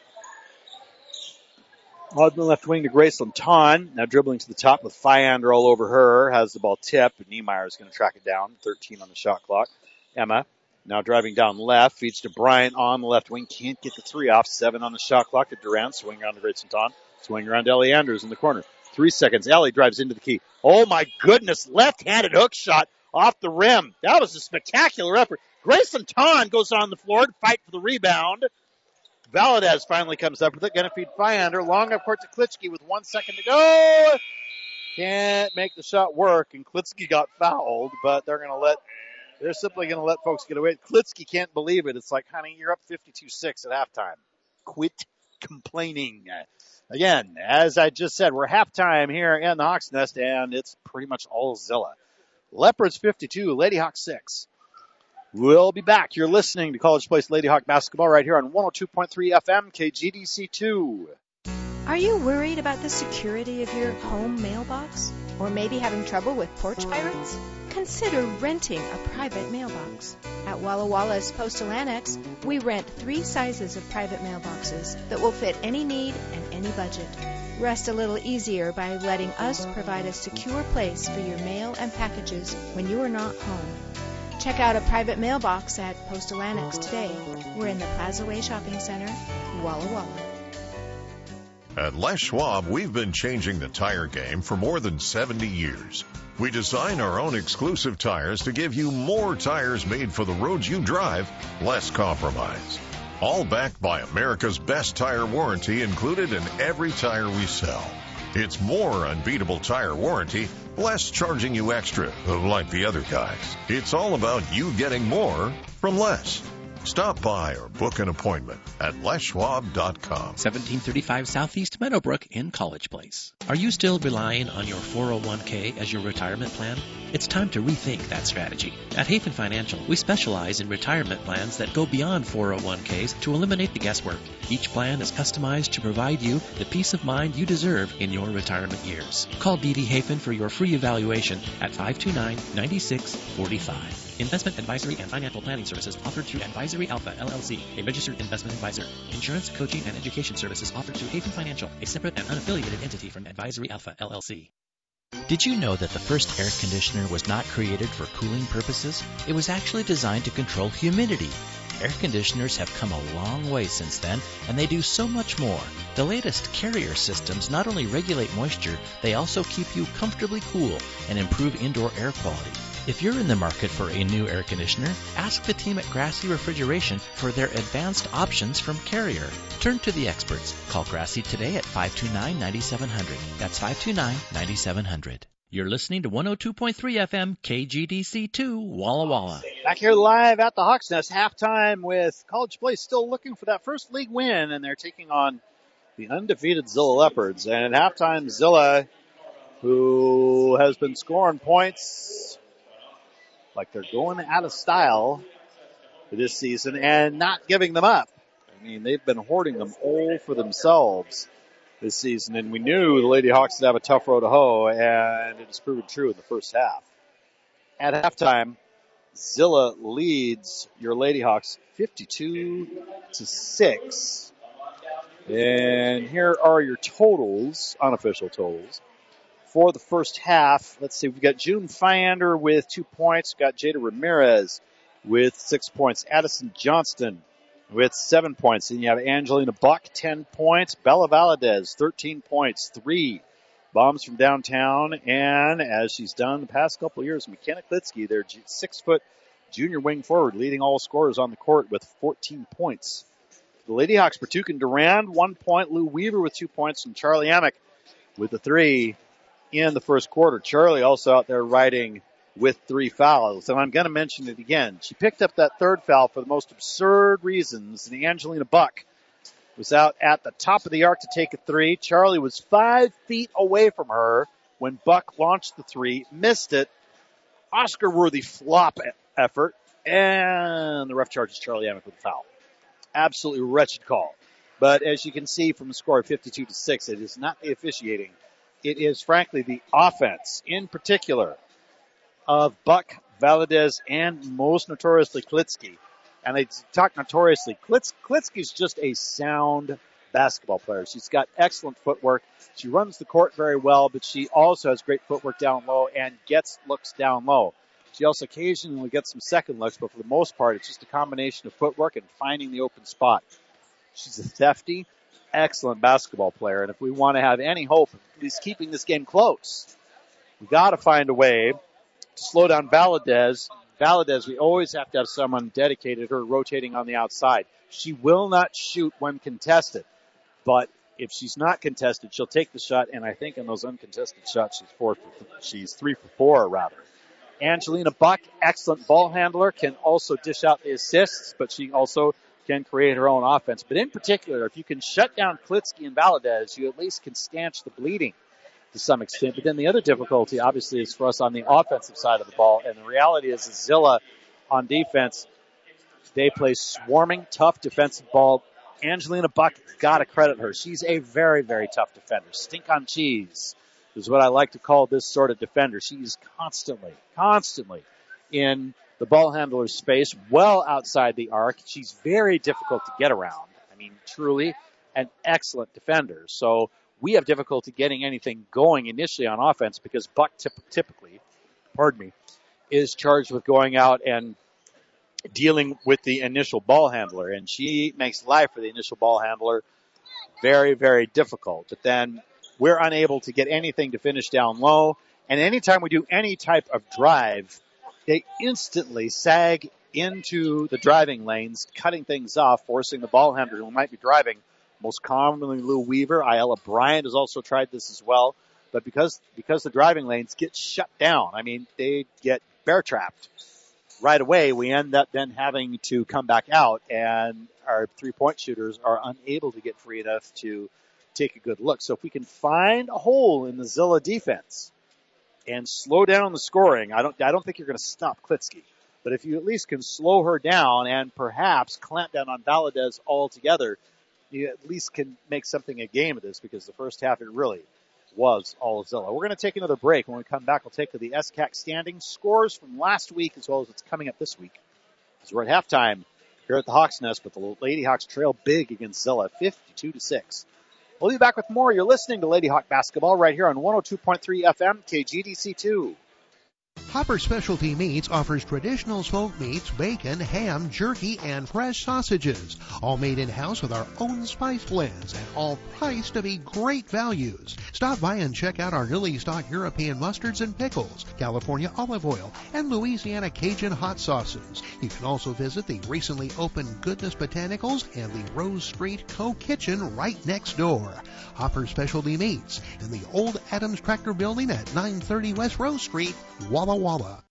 on the left wing to Graceland Ton. Now dribbling to the top with Fyander all over her. Has the ball tipped, and Niemeyer is going to track it down. thirteen on the shot clock. Emma now driving down left. Feeds to Bryant on the left wing. Can't get the three off. Seven on the shot clock to Durand. Swing around to Graceland Ton. Swing around to Ellie Andrews in the corner. Three seconds. Ellie drives into the key. Oh, my goodness. Left-handed hook shot off the rim. That was a spectacular effort. Graceland Ton goes on the floor to fight for the rebound. Valadez finally comes up with it. Going to feed Fyander. Long up court to Klitschke with one second to go. Can't make the shot work, and Klitschke got fouled, but they're going to let, they're simply going to let folks get away. Klitschke can't believe it. It's like, honey, you're up fifty-two six at halftime. Quit complaining. Again, as I just said, we're halftime here in the Hawks Nest, and it's pretty much all Zilla. Leopards fifty-two, Lady Hawks six. We'll be back. You're listening to College Place Lady Hawk basketball right here on one oh two point three F M, K G D C two. Are you worried about the security of your home mailbox? Or maybe having trouble with porch pirates? Consider renting a private mailbox. At Walla Walla's Postal Annex, we rent three sizes of private mailboxes that will fit any need and any budget. Rest a little easier by letting us provide a secure place for your mail and packages when you are not home. Check out a private mailbox at Postal Annex today. We're in the Plaza Way Shopping Center, Walla Walla. At Les Schwab, we've been changing the tire game for more than seventy years. We design our own exclusive tires to give you more tires made for the roads you drive, less compromise. All backed by America's best tire warranty included in every tire we sell. It's more unbeatable tire warranty, less charging you extra, like the other guys. It's all about you getting more from less. Stop by or book an appointment at les schwab dot com. seventeen thirty-five Southeast Meadowbrook in College Place. Are you still relying on your four oh one k as your retirement plan? It's time to rethink that strategy. At Hafen Financial, we specialize in retirement plans that go beyond four oh one k's to eliminate the guesswork. Each plan is customized to provide you the peace of mind you deserve in your retirement years. Call D D Hafen for your free evaluation at five two nine, nine six four five. Investment advisory and financial planning services offered through Advisory Alpha, L L C, a registered investment advisor. Insurance, coaching, and education services offered through Hafen Financial, a separate and unaffiliated entity from Advisory Alpha, L L C. Did you know that the first air conditioner was not created for cooling purposes? It was actually designed to control humidity. Air conditioners have come a long way since then, and they do so much more. The latest Carrier systems not only regulate moisture, they also keep you comfortably cool and improve indoor air quality. If you're in the market for a new air conditioner, ask the team at Grassy Refrigeration for their advanced options from Carrier. Turn to the experts. Call Grassy today at five two nine, nine seven zero zero. That's five two nine, nine seven zero zero. You're listening to one oh two point three F M, K G D C two, Walla Walla. Back here live at the Hawks Nest, halftime with College Place still looking for that first league win, and they're taking on the undefeated Zilla Leopards. And at halftime, Zilla, who has been scoring points like they're going out of style for this season and not giving them up. I mean, they've been hoarding them all for themselves this season, and we knew the Lady Hawks would have a tough road to hoe, and it has proven true in the first half. At halftime, Zilla leads your Lady Hawks fifty-two to six. And here are your totals, unofficial totals, for the first half. Let's see, we've got June Fyander with two points. We've got Jada Ramirez with six points. Addison Johnston with seven points. And you have Angelina Buck, ten points. Bella Valadez, thirteen points, three bombs from downtown. And as she's done the past couple of years, McKenna Klitschke, their six-foot junior wing forward, leading all scorers on the court with fourteen points. The Lady Hawks, Bertucan Durand, one point. Lou Weaver with two points. And Charlie Amick with the three in the first quarter. Charlie also out there riding with three fouls. And I'm going to mention it again. She picked up that third foul for the most absurd reasons. And Angelina Buck was out at the top of the arc to take a three. Charlie was five feet away from her when Buck launched the three, missed it. Oscar-worthy flop effort. And the ref charges Charlie Amick with a foul. Absolutely wretched call. But as you can see from the score of fifty-two to six, it is not the officiating. It is, frankly, the offense, in particular, of Buck, Valadez, and most notoriously Klitsky. And they talk notoriously. Klitz, Klitsky's just a sound basketball player. She's got excellent footwork. She runs the court very well, but she also has great footwork down low and gets looks down low. She also occasionally gets some second looks, but for the most part, it's just a combination of footwork and finding the open spot. She's a thefty, excellent basketball player, and if we want to have any hope of at least keeping this game close, we got to find a way to slow down Valadez. Valadez, we always have to have someone dedicated or rotating on the outside. She will not shoot when contested, but if she's not contested, she'll take the shot, and I think in those uncontested shots, she's four. For, she's three for four, rather. Angelina Buck, excellent ball handler, can also dish out the assists, but she also can create her own offense. But in particular, if you can shut down Klitsky and Valadez, you at least can stanch the bleeding to some extent. But then the other difficulty, obviously, is for us on the offensive side of the ball. And the reality is, is Zilla on defense, they play swarming, tough defensive ball. Angelina Buck, got to credit her. She's a very, very tough defender. Stink on cheese is what I like to call this sort of defender. She's constantly, constantly in the ball handler's space, well outside the arc. She's very difficult to get around. I mean, truly an excellent defender. So we have difficulty getting anything going initially on offense because Buck tip- typically, pardon me, is charged with going out and dealing with the initial ball handler. And she makes life for the initial ball handler very, very difficult. But then we're unable to get anything to finish down low. And anytime we do any type of drive, they instantly sag into the driving lanes, cutting things off, forcing the ball handler who might be driving. Most commonly Lou Weaver. Ayala Bryant has also tried this as well. But because because the driving lanes get shut down, I mean, they get bear trapped right away, we end up then having to come back out, and our three-point shooters are unable to get free enough to take a good look. So if we can find a hole in the Zilla defense and slow down the scoring, I don't I don't think you're going to stop Klitsky. But if you at least can slow her down and perhaps clamp down on Valadez altogether, you at least can make something a game of this, because the first half it really was all of Zilla. We're going to take another break. When we come back, we'll take the S C A C standings, scores from last week as well as what's coming up this week. As we're at halftime here at the Hawks Nest, but the Lady Hawks trail big against Zilla, fifty-two to six. We'll be back with more. You're listening to Lady Hawk Basketball right here on one oh two point three F M, K G D C two. Hopper Specialty Meats offers traditional smoked meats, bacon, ham, jerky, and fresh sausages, all made in-house with our own spice blends and all priced to be great values. Stop by and check out our newly stocked European mustards and pickles, California olive oil, and Louisiana Cajun hot sauces. You can also visit the recently opened Goodness Botanicals and the Rose Street Co-Kitchen right next door. Hopper Specialty Meats in the old Adams Tractor Building at nine thirty West Rose Street, Walla Walla.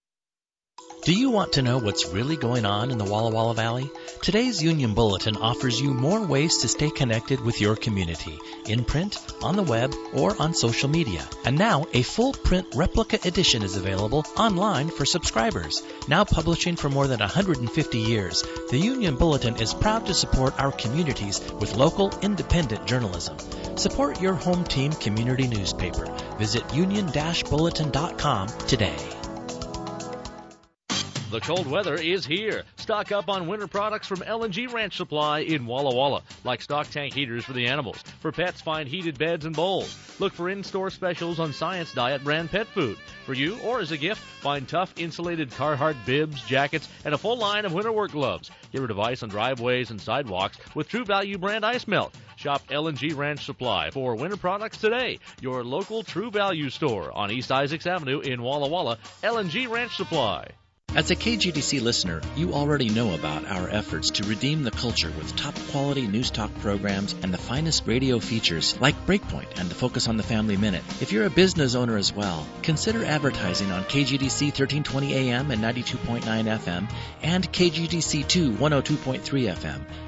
Do you want to know what's really going on in the Walla Walla Valley? Today's Union Bulletin offers you more ways to stay connected with your community, in print, on the web, or on social media. And now a full print replica edition is available online for subscribers. Now publishing for more than one hundred fifty years, the Union Bulletin is proud to support our communities with local independent journalism. Support your home team community newspaper. Visit union dash bulletin dot com today. The cold weather is here. Stock up on winter products from L and G Ranch Supply in Walla Walla, like stock tank heaters for the animals. For pets, find heated beds and bowls. Look for in-store specials on Science Diet brand pet food. For you or as a gift, find tough insulated Carhartt bibs, jackets, and a full line of winter work gloves. Give a device on driveways and sidewalks with True Value brand ice melt. Shop L and G Ranch Supply for winter products today. Your local True Value store on East Isaacs Avenue in Walla Walla. L and G Ranch Supply. As a K G D C listener, you already know about our efforts to redeem the culture with top-quality news talk programs and the finest radio features like Breakpoint and the Focus on the Family Minute. If you're a business owner as well, consider advertising on K G D C thirteen twenty A M and ninety-two point nine F M and K G D C two one oh two point three F M.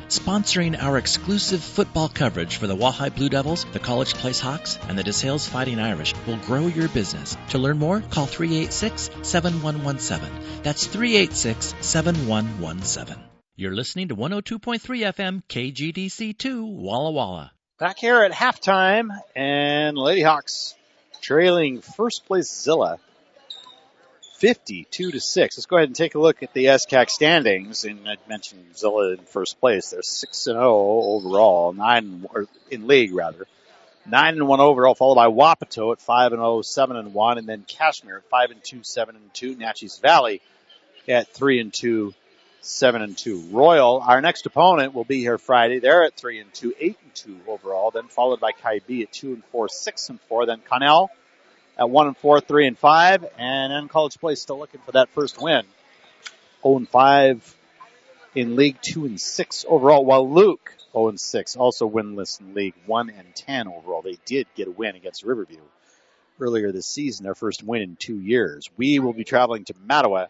sponsoring our exclusive football coverage for the Walleye Blue Devils, the College Place Hawks, and the DeSales Fighting Irish will grow your business. To learn more, call three eight six, seven one one seven. That's three eight six, seven one one seven. You're listening to one oh two point three F M K G D C two, Walla Walla. Back here at halftime, and Lady Hawks trailing first place Zilla fifty-two to six. Let's go ahead and take a look at the S C A C standings. And I mentioned Zilla in first place. They're six and oh overall, nine or in league rather. nine and one overall, followed by Wapato at five and oh, seven and one, and then Kashmir at five and two, seven and two. Natchez Valley at three and two, seven and two. Royal, our next opponent, will be here Friday. They're at three and two, eight and two overall. Then followed by Kaibi at two and four, six and four. Then Connell at one and four, three and five, and then College Place still looking for that first win. oh and five in league, two and six overall. While Luke oh and six, also winless in league, one and ten overall. They did get a win against Riverview earlier this season, their first win in two years. We will be traveling to Mattawa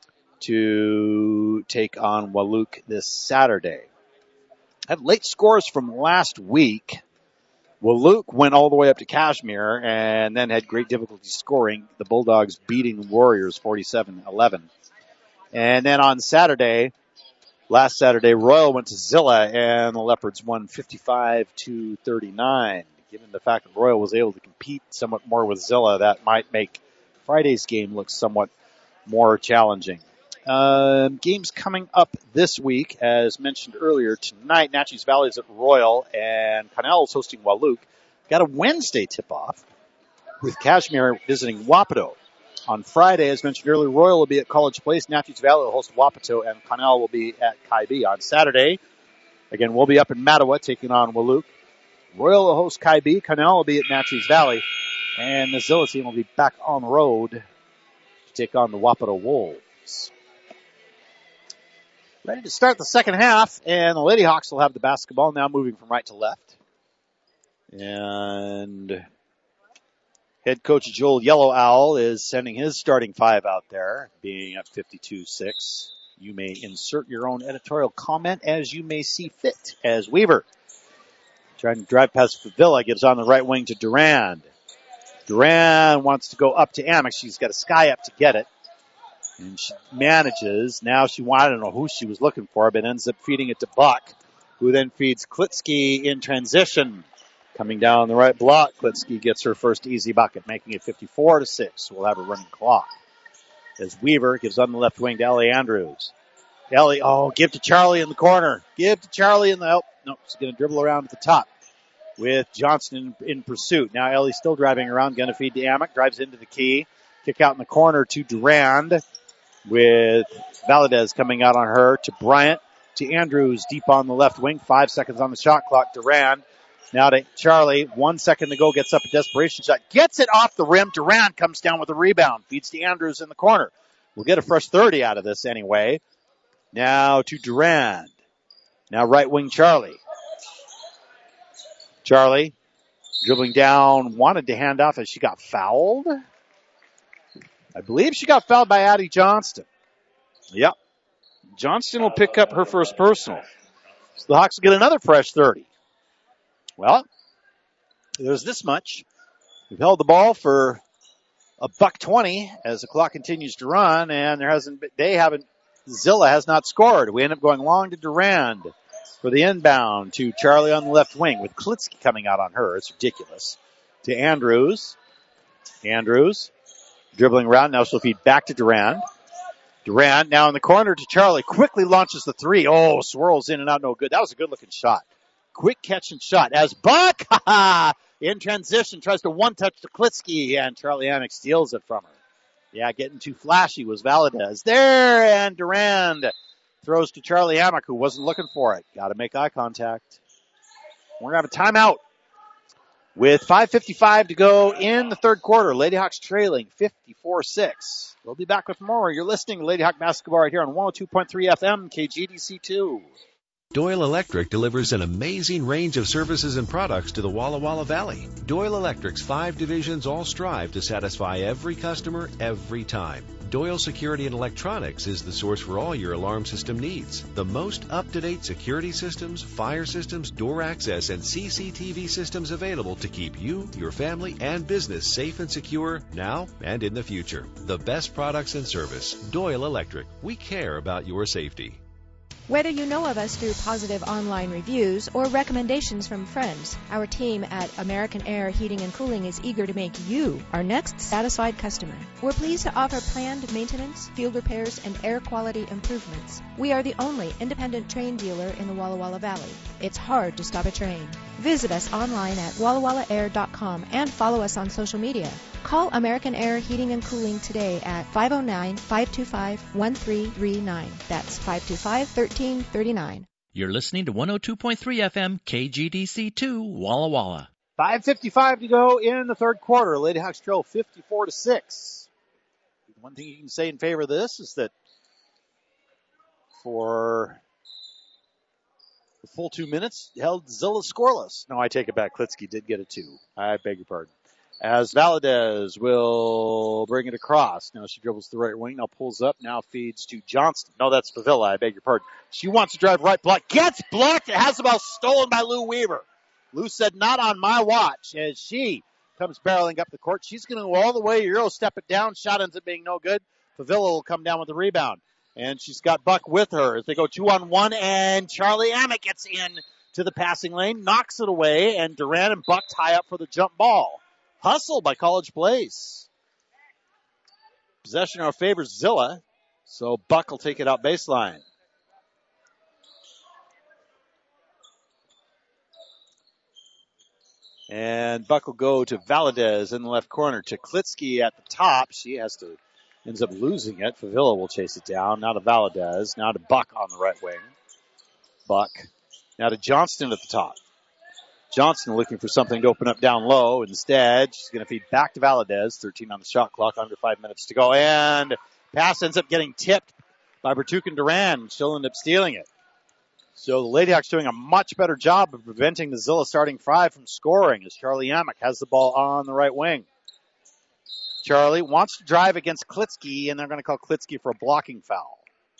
to take on Walook this Saturday. I have late scores from last week. Walook went all the way up to Kashmir and then had great difficulty scoring. The Bulldogs beating the Warriors forty-seven eleven. And then on Saturday, last Saturday, Royal went to Zilla and the Leopards won fifty-five to thirty-nine. Given the fact that Royal was able to compete somewhat more with Zilla, that might make Friday's game look somewhat more challenging. Um, games coming up this week, as mentioned earlier, tonight, Natchez Valley is at Royal, and Connell is hosting Walook. Got a Wednesday tip-off with Kashmir visiting Wapato. On Friday, as mentioned earlier, Royal will be at College Place, Natchez Valley will host Wapato, and Connell will be at Kaibi. On Saturday, again, we'll be up in Mattawa taking on Walook. Royal will host Kaibi, Connell will be at Natchez Valley, and the Zilla team will be back on the road to take on the Wapato Wolves. Ready to start the second half, and the Lady Hawks will have the basketball now moving from right to left. And head coach Joel Yellow Owl is sending his starting five out there, being at fifty-two six. You may insert your own editorial comment as you may see fit. As Weaver, trying to drive past Favilla, gives on the right wing to Durand. Durand wants to go up to Amick. She's got a sky up to get it. And she manages. Now she wanted, I don't know who she was looking for, but ends up feeding it to Buck, who then feeds Klitsky in transition. Coming down the right block, Klitsky gets her first easy bucket, making it fifty-four to six. We'll have a running clock. As Weaver gives on the left wing to Ellie Andrews. Ellie, oh, give to Charlie in the corner. Give to Charlie in the, oh, no, she's going to dribble around at the top with Johnston in, in pursuit. Now Ellie's still driving around, going to feed to Amick, drives into the key. Kick out in the corner to Durand, with Valadez coming out on her to Bryant, to Andrews deep on the left wing. Five seconds on the shot clock. Durand now to Charlie. One second to go. Gets up a desperation shot. Gets it off the rim. Durand comes down with a rebound. Feeds to Andrews in the corner. We'll get a fresh thirty out of this anyway. Now to Durand. Now right wing Charlie. Charlie dribbling down. Wanted to hand off as she got fouled. I believe she got fouled by Addie Johnston. Yep. Johnston will pick up her first personal. So the Hawks will get another fresh thirty. Well, there's this much. We've held the ball for a buck twenty as the clock continues to run, and there hasn't been, they haven't, Zilla has not scored. We end up going long to Durand for the inbound to Charlie on the left wing with Klitsky coming out on her. It's ridiculous. To Andrews. Andrews. Dribbling around, now she'll feed back to Durand. Durand now in the corner to Charlie. Quickly launches the three. Oh, swirls in and out, no good. That was a good looking shot. Quick catch and shot as Buck in transition tries to one touch to Klitsky, and Charlie Amick steals it from her. Yeah, getting too flashy was Valadez. There, and Durand throws to Charlie Amick, who wasn't looking for it. Got to make eye contact. We're going to have a timeout. With five fifty-five to go in the third quarter, Lady Hawks trailing fifty-four six. We'll be back with more. You're listening to Lady Hawk Basketball right here on one oh two point three F M, K G D C two. Doyle Electric delivers an amazing range of services and products to the Walla Walla Valley. Doyle Electric's five divisions all strive to satisfy every customer every time. Doyle Security and Electronics is the source for all your alarm system needs. The most up-to-date security systems, fire systems, door access, and C C T V systems available to keep you, your family, and business safe and secure now and in the future. The best products and service. Doyle Electric. We care about your safety. Whether you know of us through positive online reviews or recommendations from friends, our team at American Air Heating and Cooling is eager to make you our next satisfied customer. We're pleased to offer planned maintenance, field repairs, and air quality improvements. We are the only independent train dealer in the Walla Walla Valley. It's hard to stop a train. Visit us online at walla walla air dot com and follow us on social media. Call American Air Heating and Cooling today at five oh nine, five two five, one three three nine. That's five two five, one three three nine. You're listening to one oh two point three F M K G D C two Walla Walla. five fifty-five to go in the third quarter. Lady Hawks trail fifty-four to six. One thing you can say in favor of this is that for the full two minutes, held Zilla scoreless. No, I take it back. Klitsky did get a two. I beg your pardon. As Valadez will bring it across. Now she dribbles to the right wing. Now pulls up. Now feeds to Johnston. No, that's Pavilla. I beg your pardon. She wants to drive right block. Gets blocked. It has the ball stolen by Lou Weaver. Lou said, not on my watch. As she comes barreling up the court. She's going to go all the way. Euro step it down. Shot ends up being no good. Pavilla will come down with the rebound. And she's got Buck with her as they go two on one. And Charlie Amick gets in to the passing lane. Knocks it away. And Durant and Buck tie up for the jump ball. Hustle by College Place. Possession now favors Zilla. So Buck will take it out baseline. And Buck will go to Valadez in the left corner. To Klitsky at the top. She has to, ends up losing it. Favilla will chase it down. Now to Valadez. Now to Buck on the right wing. Buck. Now to Johnston at the top. Johnston looking for something to open up down low. Instead, she's going to feed back to Valadez. thirteen on the shot clock, under five minutes to go. And pass ends up getting tipped by Bertucan Duran. She'll end up stealing it. So the Lady Hawks doing a much better job of preventing the Zilla starting five from scoring as Charlie Amick has the ball on the right wing. Charlie wants to drive against Klitsky, and they're going to call Klitsky for a blocking foul.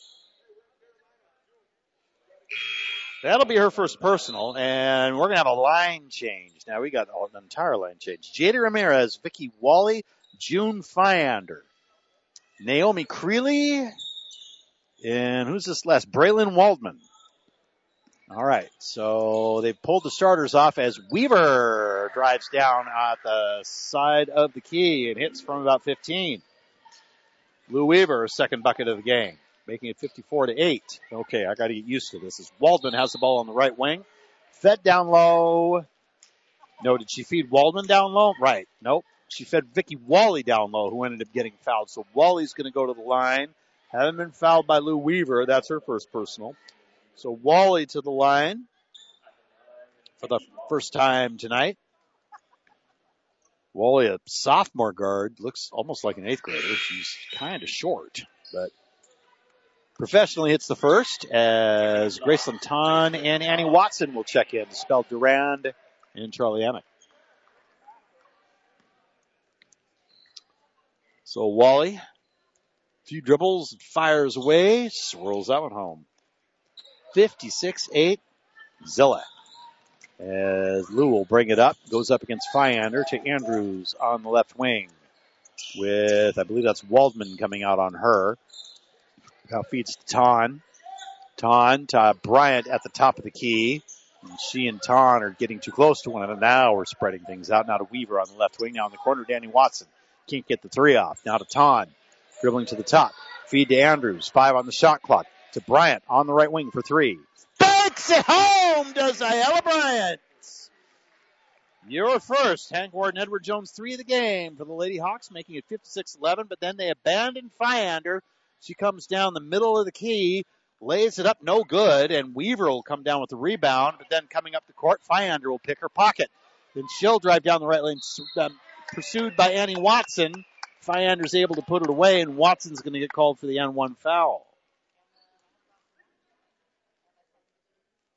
That'll be her first personal, and we're going to have a line change. Now, we got an entire line change. Jada Ramirez, Vicky Wally, June Fyander, Naomi Creeley, and who's this last? Braylon Waldman. All right, so they've pulled the starters off as Weaver drives down at the side of the key and hits from about fifteen. Lou Weaver, second bucket of the game. Making it fifty-four to eight. Okay, I got to get used to this. As Waldman has the ball on the right wing. Fed down low. No, did she feed Waldman down low? Right. Nope. She fed Vicky Wally down low, who ended up getting fouled. So Wally's going to go to the line. Haven't been fouled by Lou Weaver. That's her first personal. So Wally to the line for the first time tonight. Wally, a sophomore guard, looks almost like an eighth grader. She's kind of short, but professionally hits the first as Graceland Ton and Annie Watson will check in to spell Durand and Charlie Amick. So Wally, a few dribbles, fires away, swirls that one home. fifty-six eight, Zilla. As Lou will bring it up, goes up against Fyander to Andrews on the left wing with, I believe that's Waldman coming out on her. Now feeds to Ton. Ton to Bryant at the top of the key. And she and Ton are getting too close to one another. Now we're spreading things out. Now to Weaver on the left wing. Now in the corner, Danny Watson. Can't get the three off. Now to Ton. Dribbling to the top. Feed to Andrews. Five on the shot clock. To Bryant on the right wing for three. Banks it home, does Ayala Bryant. Your first. Hank Warden, Edward Jones, three of the game for the Lady Hawks, making it fifty-six eleven. But then they abandon Fyander. She comes down the middle of the key, lays it up, no good, and Weaver will come down with the rebound, but then coming up the court, Fyander will pick her pocket. Then she'll drive down the right lane, um, pursued by Annie Watson. Fyander's able to put it away, and Watson's going to get called for the N one foul.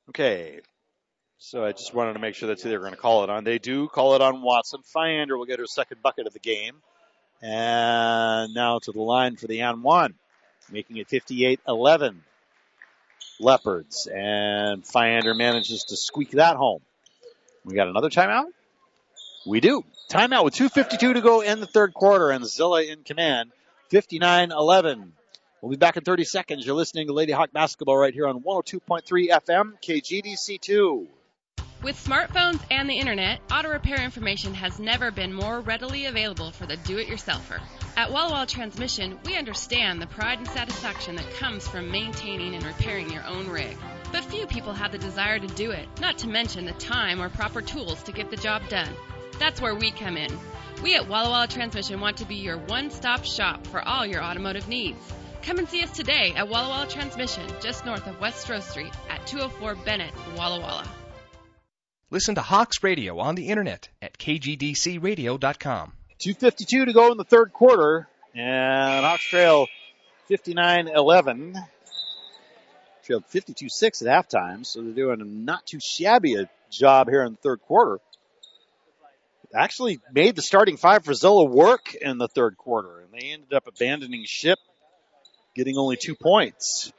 Okay. So I just wanted to make sure that's who they're going to call it on. They do call it on Watson. Fyander will get her second bucket of the game. And now to the line for the and one, making it fifty-eight eleven. Leopards. And Fyander manages to squeak that home. We got another timeout? We do. Timeout with two fifty-two to go in the third quarter, and Zilla in command, fifty-nine eleven. We'll be back in thirty seconds. You're listening to Lady Hawk Basketball right here on one oh two point three F M, K G D C two. With smartphones and the internet, auto repair information has never been more readily available for the do-it-yourselfer. At Walla Walla Transmission, we understand the pride and satisfaction that comes from maintaining and repairing your own rig. But few people have the desire to do it, not to mention the time or proper tools to get the job done. That's where we come in. We at Walla Walla Transmission want to be your one-stop shop for all your automotive needs. Come and see us today at Walla Walla Transmission, just north of West Stroh Street at two oh four Bennett, Walla Walla. Listen to Hawks Radio on the internet at K G D C radio dot com. two fifty-two to go in the third quarter, and Hawks trail fifty-nine eleven. Trailed fifty-two six at halftime, so they're doing a not too shabby a job here in the third quarter. Actually made the starting five for Zilla work in the third quarter, and they ended up abandoning ship, getting only two points.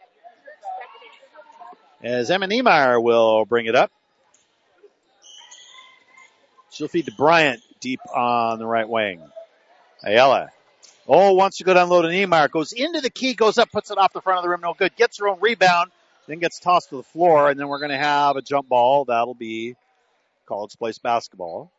As Emma Niemeyer will bring it up. She'll feed to Bryant deep on the right wing. Ayala. Oh, wants to go down low to Niemeyer. Goes into the key, goes up, puts it off the front of the rim. No good. Gets her own rebound, then gets tossed to the floor, and then we're going to have a jump ball. That'll be College Place basketball.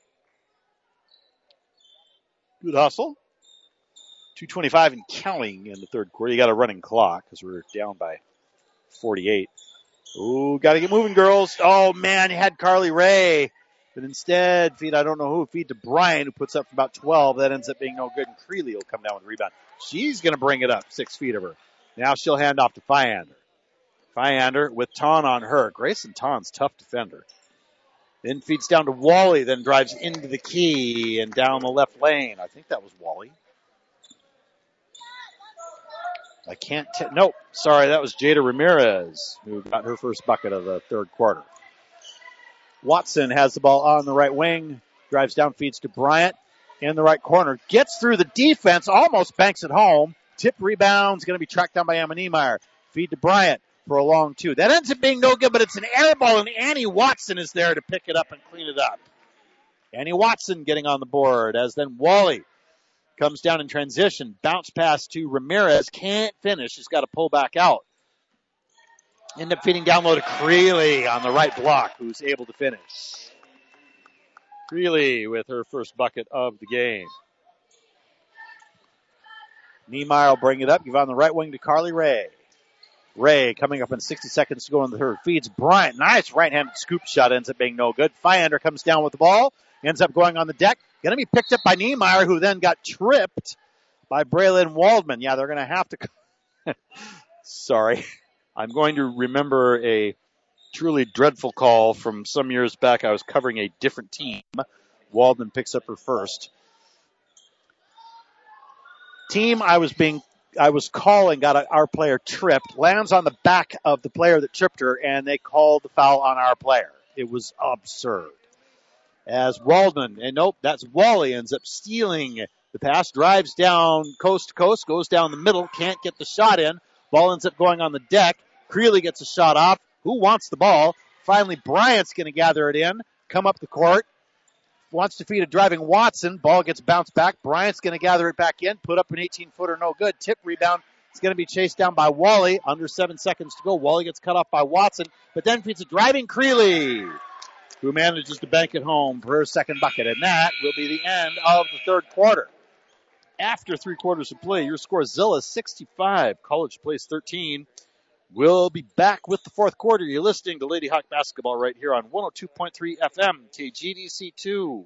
Good hustle. two twenty-five and counting in the third quarter. You got a running clock because we're down by forty-eight. Ooh, got to get moving, girls. Oh, man, you had Carly Ray. But instead, feed, I don't know who, feed to Brian, who puts up about twelve. That ends up being no good, and Creeley will come down with the rebound. She's going to bring it up, six feet of her. Now she'll hand off to Fyander. Fyander with Ton on her. Grayson Ton's tough defender. Then feeds down to Wally, then drives into the key and down the left lane. I think that was Wally. I can't tell. Nope, sorry, that was Jada Ramirez, who got her first bucket of the third quarter. Watson has the ball on the right wing, drives down, feeds to Bryant in the right corner, gets through the defense, almost banks it home. Tip rebound's going to be tracked down by Emma Niemeyer. Feed to Bryant for a long two. That ends up being no good, but it's an air ball, and Annie Watson is there to pick it up and clean it up. Annie Watson getting on the board as then Wally comes down in transition. Bounce pass to Ramirez. Can't finish. He's got to pull back out. End up feeding down low to Creeley on the right block, who's able to finish. Creeley with her first bucket of the game. Niemeyer will bring it up. Give on the right wing to Carly Ray. Ray coming up in sixty seconds to go in the third. Feeds Bryant. Nice right-handed scoop shot. Ends up being no good. Fyander comes down with the ball. Ends up going on the deck. Going to be picked up by Niemeyer, who then got tripped by Braylon Waldman. Yeah, they're going to have to... Sorry. I'm going to remember a truly dreadful call from some years back. I was covering a different team. Waldman picks up her first. Team I was being, I was calling, got a, our player tripped, lands on the back of the player that tripped her, and they called the foul on our player. It was absurd. As Waldman, and nope, that's Wally, ends up stealing the pass, drives down coast to coast, goes down the middle, can't get the shot in. Ball ends up going on the deck. Creeley gets a shot off. Who wants the ball? Finally, Bryant's going to gather it in, come up the court. Wants to feed a driving Watson. Ball gets bounced back. Bryant's going to gather it back in, put up an eighteen-footer, no good. Tip rebound. It's going to be chased down by Wally. Under seven seconds to go. Wally gets cut off by Watson, but then feeds a driving Creeley, who manages to bank it home for her second bucket. And that will be the end of the third quarter. After three quarters of play, your score is Zilla sixty-five, College Place thirteen. We'll be back with the fourth quarter. You're listening to Lady Hawk Basketball right here on one oh two point three F M, K G D C two.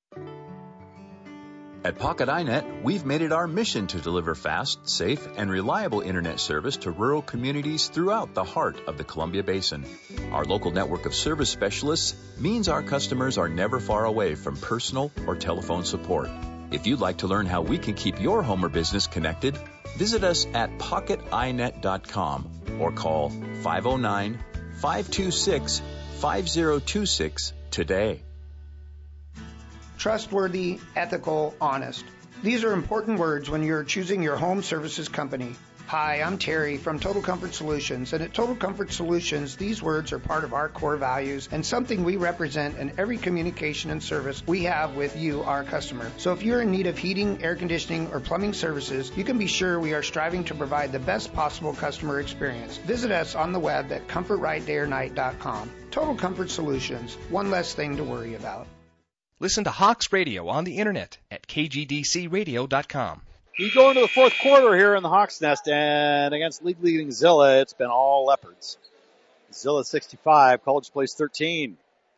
At Pocket iNet, we've made it our mission to deliver fast, safe, and reliable internet service to rural communities throughout the heart of the Columbia Basin. Our local network of service specialists means our customers are never far away from personal or telephone support. If you'd like to learn how we can keep your home or business connected, visit us at pocket i net dot com or call five oh nine, five two six, five zero two six today. Trustworthy, ethical, honest. These are important words when you're choosing your home services company. Hi, I'm Terry from Total Comfort Solutions, and at Total Comfort Solutions, these words are part of our core values and something we represent in every communication and service we have with you, our customer. So if you're in need of heating, air conditioning, or plumbing services, you can be sure we are striving to provide the best possible customer experience. Visit us on the web at comfort right day or night dot com. Total Comfort Solutions, one less thing to worry about. Listen to Hawks Radio on the internet at K G D C radio dot com. We go into the fourth quarter here in the Hawks Nest, and against league leading Zilla, it's been all Leopards. Zilla sixty-five, College Place thirteen.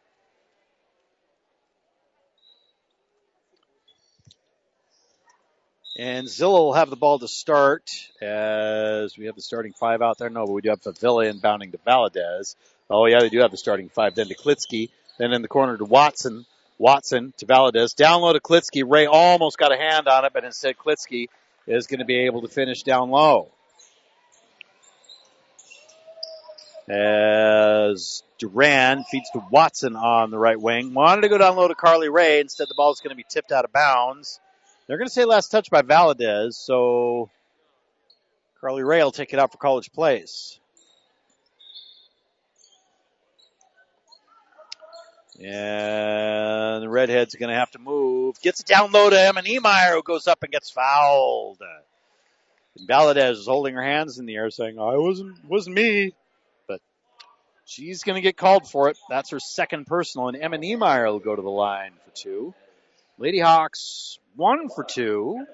And Zilla will have the ball to start as we have the starting five out there. No, but we do have Favilla inbounding to Valadez. Oh, yeah, they do have the starting five. Then to Klitsky. Then in the corner to Watson. Watson to Valadez. Down low to Klitsky. Ray almost got a hand on it, but instead Klitsky is going to be able to finish down low. As Duran feeds to Watson on the right wing. Wanted to go down low to Carly Ray. Instead, the ball is going to be tipped out of bounds. They're going to say last touch by Valadez, so Carly Ray will take it out for College Place. And the Redhead's going to have to move. Gets it down low to Emma Niemeyer, who goes up and gets fouled. And Valadez is holding her hands in the air saying, oh, it wasn't, wasn't me. But she's going to get called for it. That's her second personal. And Emma Niemeyer will go to the line for two. Lady Hawks, one for two.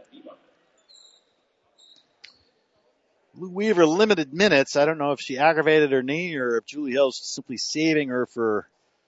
Lou Weaver limited minutes. I don't know if she aggravated her knee or if Julie Hill's simply saving her for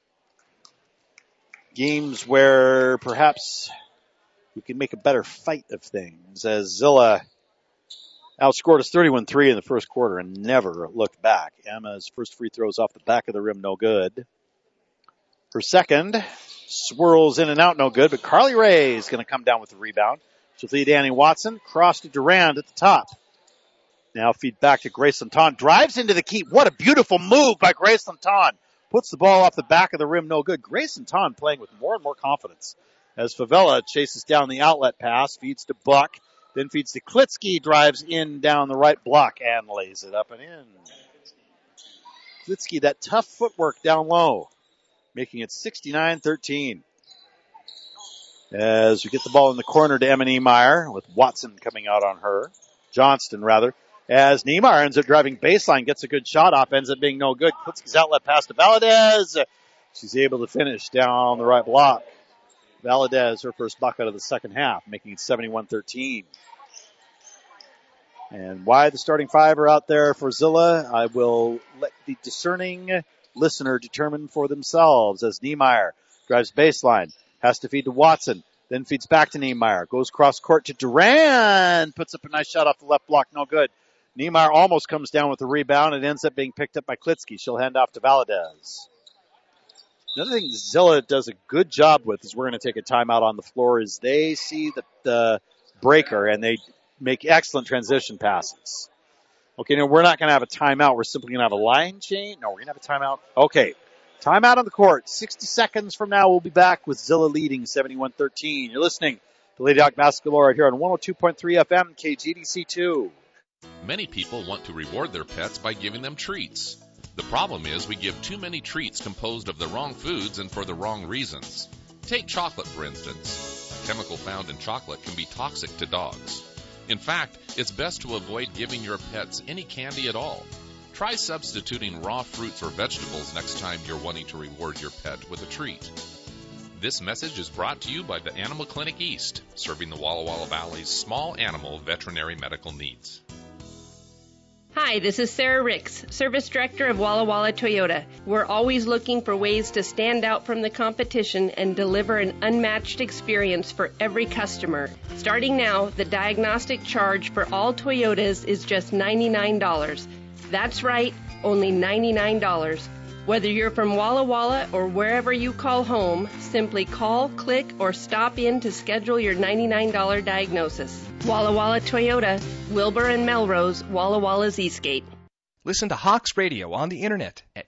games where perhaps we can make a better fight of things, as Zilla outscored us thirty-one three in the first quarter and never looked back. Emma's first free throws off the back of the rim, no good. Her second swirls in and out, no good, but Carly Ray is going to come down with the rebound. She'll feed Annie Watson, cross to Durand at the top. Now feed back to Grace Lanton, drives into the key. What a beautiful move by Grace Lanton. Puts the ball off the back of the rim, no good. Grace Lanton playing with more and more confidence as Favela chases down the outlet pass, feeds to Buck, then feeds to Klitsky, drives in down the right block and lays it up and in. Klitsky, that tough footwork down low, making it sixty-nine thirteen. As we get the ball in the corner to Emma Niemeyer with Watson coming out on her. Johnston, rather. As Niemeyer ends up driving baseline, gets a good shot off, ends up being no good. Klitsky's outlet pass to Valadez. She's able to finish down the right block. Valadez, her first bucket of the second half, making it seventy-one thirteen. And why the starting five are out there for Zilla, I will let the discerning listener determine for themselves, as Niemeyer drives baseline, has to feed to Watson, then feeds back to Niemeyer, goes cross court to Duran, puts up a nice shot off the left block, no good. Niemeyer almost comes down with the rebound. It ends up being picked up by Klitsky. She'll hand off to Valadez. Another thing Zilla does a good job with is we're going to take a timeout on the floor is they see the, the breaker and they make excellent transition passes. Okay, no, we're not going to have a timeout. We're simply going to have a line change. No, we're going to have a timeout. Okay, timeout on the court. sixty seconds from now, we'll be back with Zilla leading seventy-one thirteen. You're listening to Lady Hawk Basketball right here on one oh two point three F M, K G D C two. Many people want to reward their pets by giving them treats. The problem is we give too many treats composed of the wrong foods and for the wrong reasons. Take chocolate, for instance. A chemical found in chocolate can be toxic to dogs. In fact, it's best to avoid giving your pets any candy at all. Try substituting raw fruits or vegetables next time you're wanting to reward your pet with a treat. This message is brought to you by the Animal Clinic East, serving the Walla Walla Valley's small animal veterinary medical needs. Hi, this is Sarah Ricks, Service Director of Walla Walla Toyota. We're always looking for ways to stand out from the competition and deliver an unmatched experience for every customer. Starting now, the diagnostic charge for all Toyotas is just ninety-nine dollars. That's right, only ninety-nine dollars. Whether you're from Walla Walla or wherever you call home, simply call, click, or stop in to schedule your ninety-nine dollars diagnosis. Walla Walla Toyota, Wilbur and Melrose, Walla Walla's Eastgate. Listen to Hawks Radio on the internet at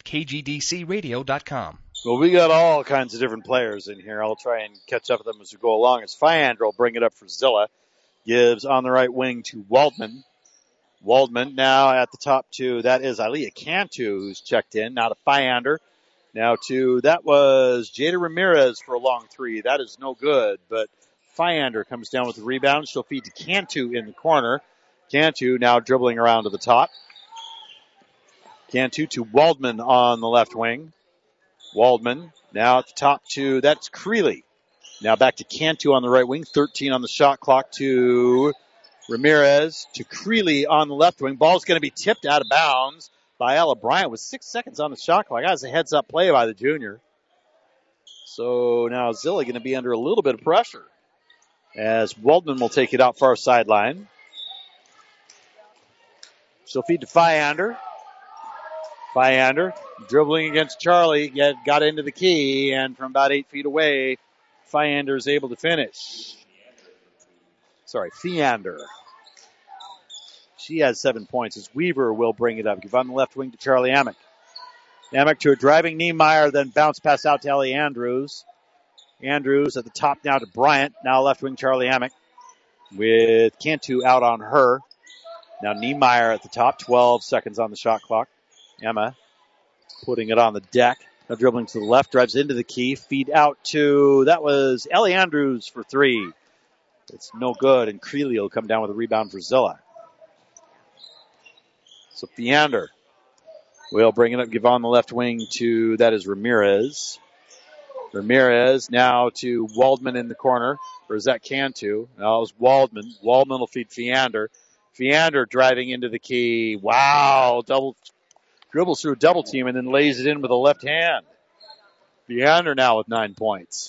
K G D C radio dot com. Well, we got all kinds of different players in here. I'll try and catch up with them as we go along. As Fiander will bring it up for Zilla. Gives on the right wing to Waldman. Waldman now at the top to, that is Aliyah Cantu who's checked in. Now to Fiander. Now to, that was Jada Ramirez for a long three. That is no good, but Fiander comes down with the rebound. She'll feed to Cantu in the corner. Cantu now dribbling around to the top. Cantu to Waldman on the left wing. Waldman now at the top to, that's Creeley. Now back to Cantu on the right wing. thirteen on the shot clock to Ramirez to Creeley on the left wing. Ball's going to be tipped out of bounds by Ella Bryant with six seconds on the shot clock. That was a heads-up play by the junior. So now Zilla going to be under a little bit of pressure as Waldman will take it out far sideline. She'll feed to Fiander. Fiander dribbling against Charlie, get, got into the key, and from about eight feet away, Fiander is able to finish. Sorry, Fiander. She has seven points as Weaver will bring it up. Give on the left wing to Charlie Amick. Amick to a driving Niemeyer, then bounce pass out to Ellie Andrews. Andrews at the top now to Bryant. Now left wing Charlie Amick with Cantu out on her. Now Niemeyer at the top, twelve seconds on the shot clock. Emma putting it on the deck. Now dribbling to the left, drives into the key. Feed out to, that was Ellie Andrews for three. It's no good, and Creeley will come down with a rebound for Zilla. So Fiander will bring it up, give on the left wing to, that is Ramirez. Ramirez now to Waldman in the corner, or is that Cantu? No, it was Waldman. Waldman will feed Fiander. Fiander driving into the key. Wow, double dribbles through a double team and then lays it in with a left hand. Fiander now with nine points.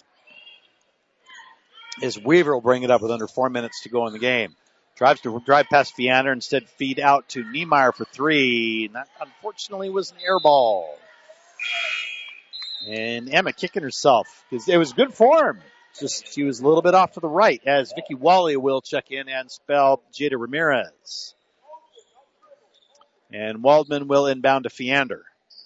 As Weaver will bring it up with under four minutes to go in the game. Drives to drive past Fiander, instead feed out to Niemeyer for three. And that unfortunately was an air ball. And Emma kicking herself because it was good form. Just she was a little bit off to the right as Vicky Wally will check in and spell Jada Ramirez. And Waldman will inbound to Fiander.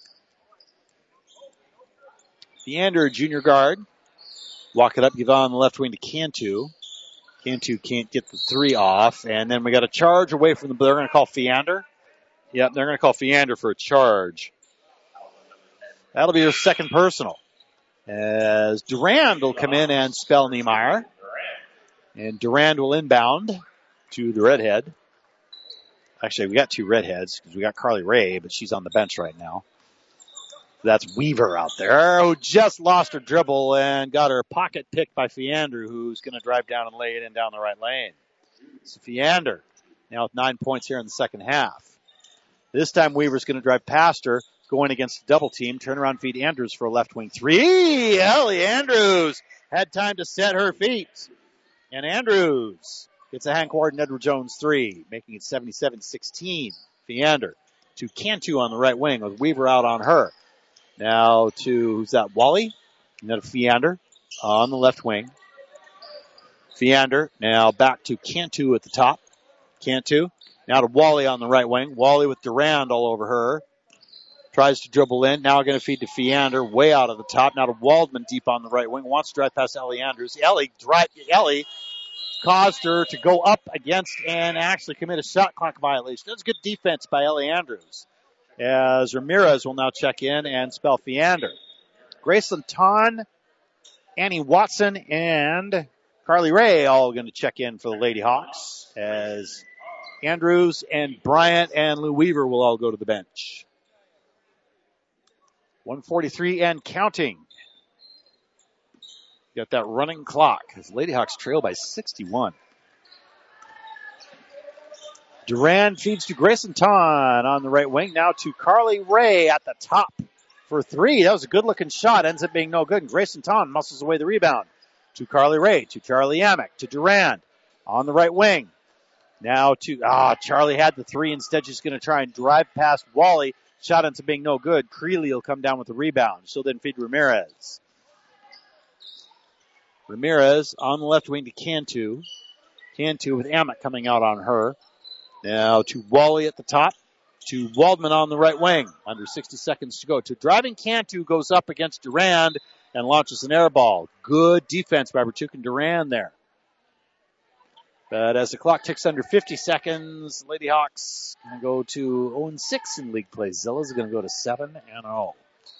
Fiander, junior guard. Walk it up, give on the left wing to Cantu. Cantu can't get the three off. And then we got a charge away from the, they're going to call Fiander. Yep, they're going to call Fiander for a charge. That'll be her second personal. As Durand will come in and spell Niemeyer. And Durand will inbound to the redhead. Actually, we got two redheads because we got Carly Ray, but she's on the bench right now. That's Weaver out there who just lost her dribble and got her pocket picked by Fiander, who's going to drive down and lay it in down the right lane. So Fiander now with nine points here in the second half. This time Weaver's going to drive past her, going against the double team. Turn around, feed Andrews for a left wing three. Ellie Andrews had time to set her feet. And Andrews gets a Hank Ward and Edward Jones three, making it seventy-seven sixteen. Fiander to Cantu on the right wing with Weaver out on her. Now to, who's that, Wally? And then to Fiander on the left wing. Fiander now back to Cantu at the top. Cantu now to Wally on the right wing. Wally with Durand all over her. Tries to dribble in. Now going to feed to Fiander way out of the top. Now to Waldman deep on the right wing. Wants to drive past Ellie Andrews. Ellie, drive, Ellie caused her to go up against and actually commit a shot clock violation. That's good defense by Ellie Andrews. As Ramirez will now check in and spell Fiander. Graceland Ton, Annie Watson, and Carly Ray all going to check in for the Lady Hawks. As Andrews and Bryant and Lou Weaver will all go to the bench. one forty-three and counting. Got that running clock as Lady Hawks trail by sixty-one. Durand feeds to Grayson Ton on the right wing. Now to Carly Ray at the top for three. That was a good-looking shot. Ends up being no good. And Grayson Ton muscles away the rebound. To Carly Ray. To Charlie Amick. To Durand on the right wing. Now to, ah, Charlie had the three. Instead, she's going to try and drive past Wally. Shot ends up being no good. Creeley will come down with the rebound. She'll then feed Ramirez. Ramirez on the left wing to Cantu. Cantu with Amick coming out on her. Now to Wally at the top. to Waldman on the right wing. Under sixty seconds to go. To driving Cantu goes up against Durand and launches an air ball. Good defense by Bertucan Durand there. But as the clock ticks under fifty seconds, Lady Hawks going to go to oh and six in league play. Zilla's going to go to seven and oh.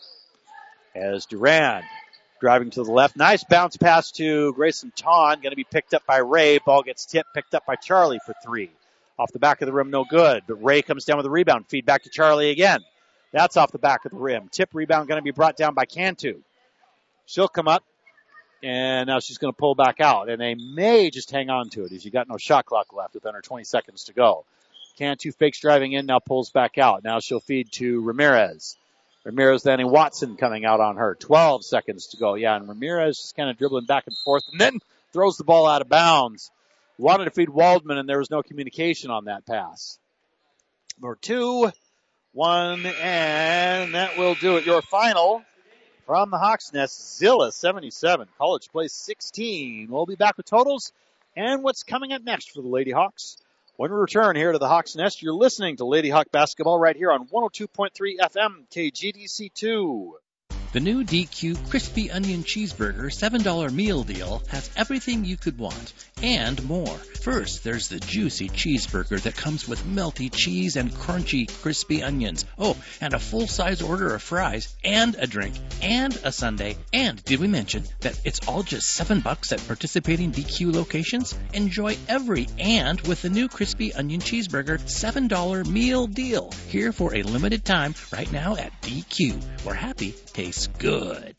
As Durand driving to the left. Nice bounce pass to Grayson Ton. Going to be picked up by Ray. Ball gets tipped, picked up by Charlie for three. Off the back of the rim, no good. But Ray comes down with a rebound. Feed back to Charlie again. That's off the back of the rim. Tip rebound going to be brought down by Cantu. She'll come up. And now she's going to pull back out. And they may just hang on to it as you got no shot clock left with under twenty seconds to go. Cantu fakes driving in, now pulls back out. Now she'll feed to Ramirez. Ramirez then and Watson coming out on her. twelve seconds to go. Yeah, and Ramirez just kind of dribbling back and forth and then throws the ball out of bounds. Wanted to feed Waldman, and there was no communication on that pass. Number two, one, and that will do it. Your final from the Hawks Nest, Zilla seventy-seven, College Place sixteen. We'll be back with totals and what's coming up next for the Lady Hawks. When we return here to the Hawks Nest, you're listening to Lady Hawk Basketball right here on one oh two point three F M K G D C two. The new D Q Crispy Onion Cheeseburger seven dollar meal deal has everything you could want and more. First, there's the juicy cheeseburger that comes with melty cheese and crunchy crispy onions. Oh, and a full-size order of fries and a drink and a sundae. And did we mention that it's all just seven bucks at participating D Q locations? Enjoy every and with the new Crispy Onion Cheeseburger seven dollar meal deal. Here for a limited time right now at D Q, where happy tastes good.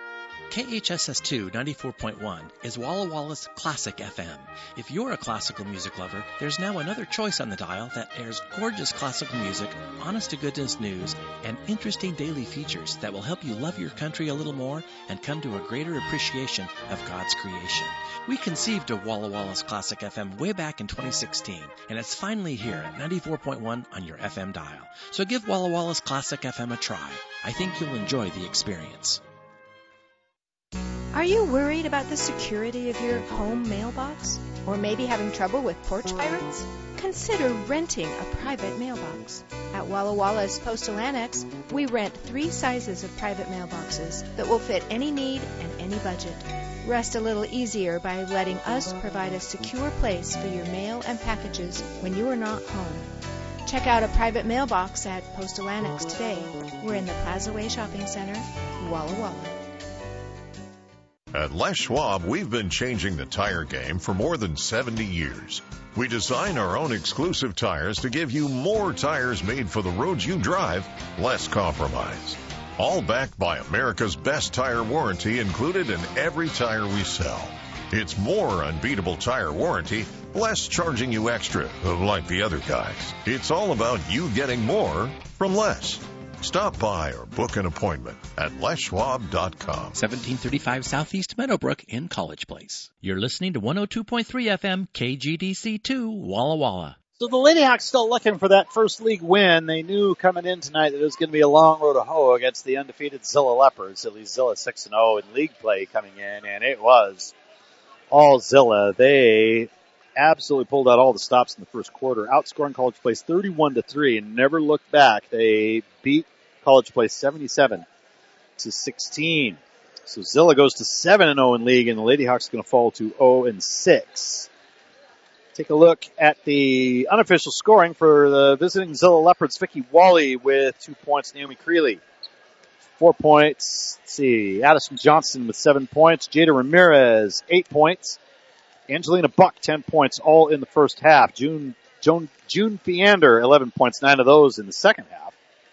K H S S two ninety-four point one is Walla Walla's Classic F M. If you're a classical music lover, there's now another choice on the dial that airs gorgeous classical music, honest-to-goodness news, and interesting daily features that will help you love your country a little more and come to a greater appreciation of God's creation. We conceived of Walla Walla's Classic F M way back in twenty sixteen, and it's finally here at ninety-four point one on your F M dial. So give Walla Walla's Classic F M a try. I think you'll enjoy the experience. Are you worried about the security of your home mailbox? Or maybe having trouble with porch pirates? Consider renting a private mailbox. At Walla Walla's Postal Annex, we rent three sizes of private mailboxes that will fit any need and any budget. Rest a little easier by letting us provide a secure place for your mail and packages when you are not home. Check out a private mailbox at Postal Annex today. We're in the Plaza Way Shopping Center, Walla Walla. At Les Schwab, we've been changing the tire game for more than seventy years. We design our own exclusive tires to give you more tires made for the roads you drive, less compromise. All backed by America's best tire warranty included in every tire we sell. It's more unbeatable tire warranty, less charging you extra, like the other guys. It's all about you getting more from less. Stop by or book an appointment at les schwab dot com. seventeen thirty-five Southeast Meadowbrook in College Place. You're listening to one oh two point three F M K G D C two, Walla Walla. So the Lady Hawks still looking for that first league win. They knew coming in tonight that it was going to be a long road to hoe against the undefeated Zilla Leopards. At least Zilla six and oh in league play coming in, and it was all Zilla. They absolutely pulled out all the stops in the first quarter, outscoring College Place thirty-one to three, and never looked back. They beat College Place seventy-seven to sixteen. So Zilla goes to seven and oh in league, and the Lady Hawks are going to fall to oh and six. Take a look at the unofficial scoring for the visiting Zilla Leopards. Vicky Wally with two points. Naomi Creeley, four points. Let's see. Addison Johnson with seven points. Jada Ramirez, eight points. Angelina Buck, ten points, all in the first half. June, Joan, June Fiander, eleven points, nine of those in the second half.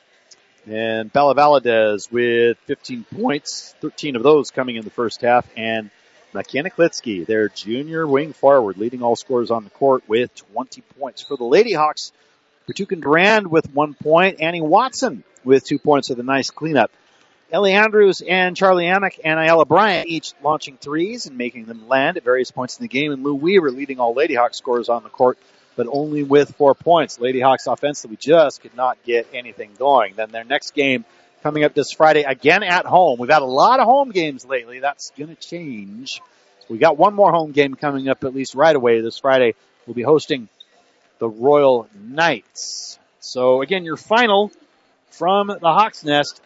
And Bella Valadez with fifteen points, thirteen of those coming in the first half. And McKenna Klitsky, their junior wing forward, leading all scorers on the court with twenty points. For the Lady Hawks, Bertucan Durand with one point. Annie Watson with two points with a nice cleanup. Ellie Andrews and Charlie Amick and Ayala Bryant each launching threes and making them land at various points in the game. And Lou Weaver leading all Lady Hawks scorers on the court, but only with four points. Lady Hawks offensively just could not get anything going. Then their next game coming up this Friday, again at home. We've had a lot of home games lately. That's going to change. So we got one more home game coming up at least right away this Friday. We'll be hosting the Royal Knights. So, again, your final from the Hawks Nest,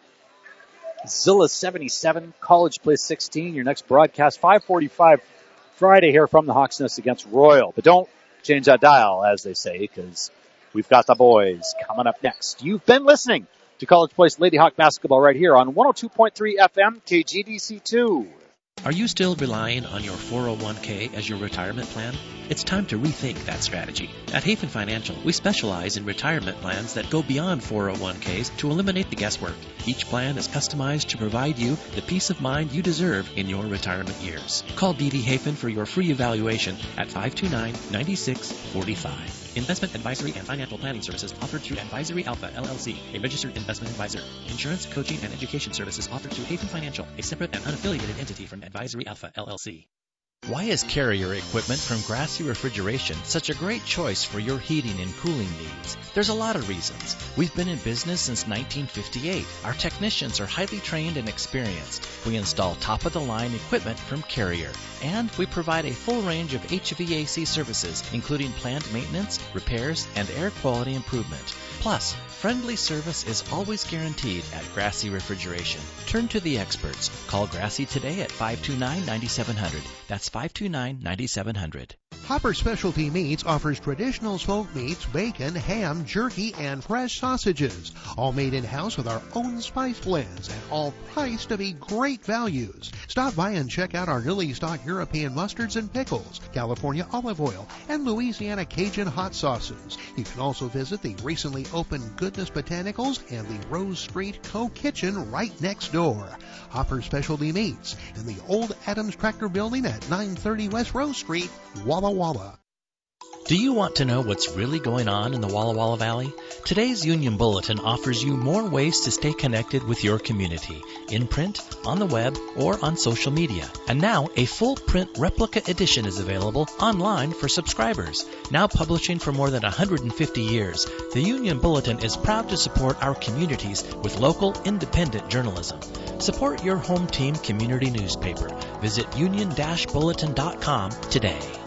Zilla seventy-seven, College Place sixteen. Your next broadcast, five forty-five Friday here from the Hawks Nest against Royal. But don't change that dial, as they say, because we've got the boys coming up next. You've been listening to College Place Lady Hawk basketball right here on one oh two point three F M, K G D C two. Are you still relying on your four oh one k as your retirement plan? It's time to rethink that strategy. At Hafen Financial, we specialize in retirement plans that go beyond four oh one k's to eliminate the guesswork. Each plan is customized to provide you the peace of mind you deserve in your retirement years. Call D D Hafen for your free evaluation at five two nine, nine six four five. Investment advisory and financial planning services offered through Advisory Alpha, L L C, a registered investment advisor. Insurance, coaching, and education services offered through Hafen Financial, a separate and unaffiliated entity from Advisory Alpha, L L C. Why is Carrier equipment from Grassy Refrigeration such a great choice for your heating and cooling needs? There's a lot of reasons. We've been in business since nineteen fifty-eight. Our technicians are highly trained and experienced. We install top-of-the-line equipment from Carrier. And we provide a full range of H V A C services, including plant maintenance, repairs, and air quality improvement. Plus, friendly service is always guaranteed at Grassy Refrigeration. Turn to the experts. Call Grassy today at five two nine, nine seven zero zero. That's five two nine, nine seven zero zero. Hopper Specialty Meats offers traditional smoked meats, bacon, ham, jerky, and fresh sausages, all made in-house with our own spice blends and all priced to be great values. Stop by and check out our newly stocked European mustards and pickles, California olive oil, and Louisiana Cajun hot sauces. You can also visit the recently opened Goodness Botanicals and the Rose Street Co-Kitchen right next door. Hopper Specialty Meats in the old Adams Tractor Building at nine thirty West Rose Street, Walla Walla. Do you want to know what's really going on in the Walla Walla Valley? Today's Union Bulletin offers you more ways to stay connected with your community, in print, on the web, or on social media. And now, a full print replica edition is available online for subscribers. Now publishing for more than one hundred fifty years, the Union Bulletin is proud to support our communities with local, independent journalism. Support your home team community newspaper. Visit union dash bulletin dot com today.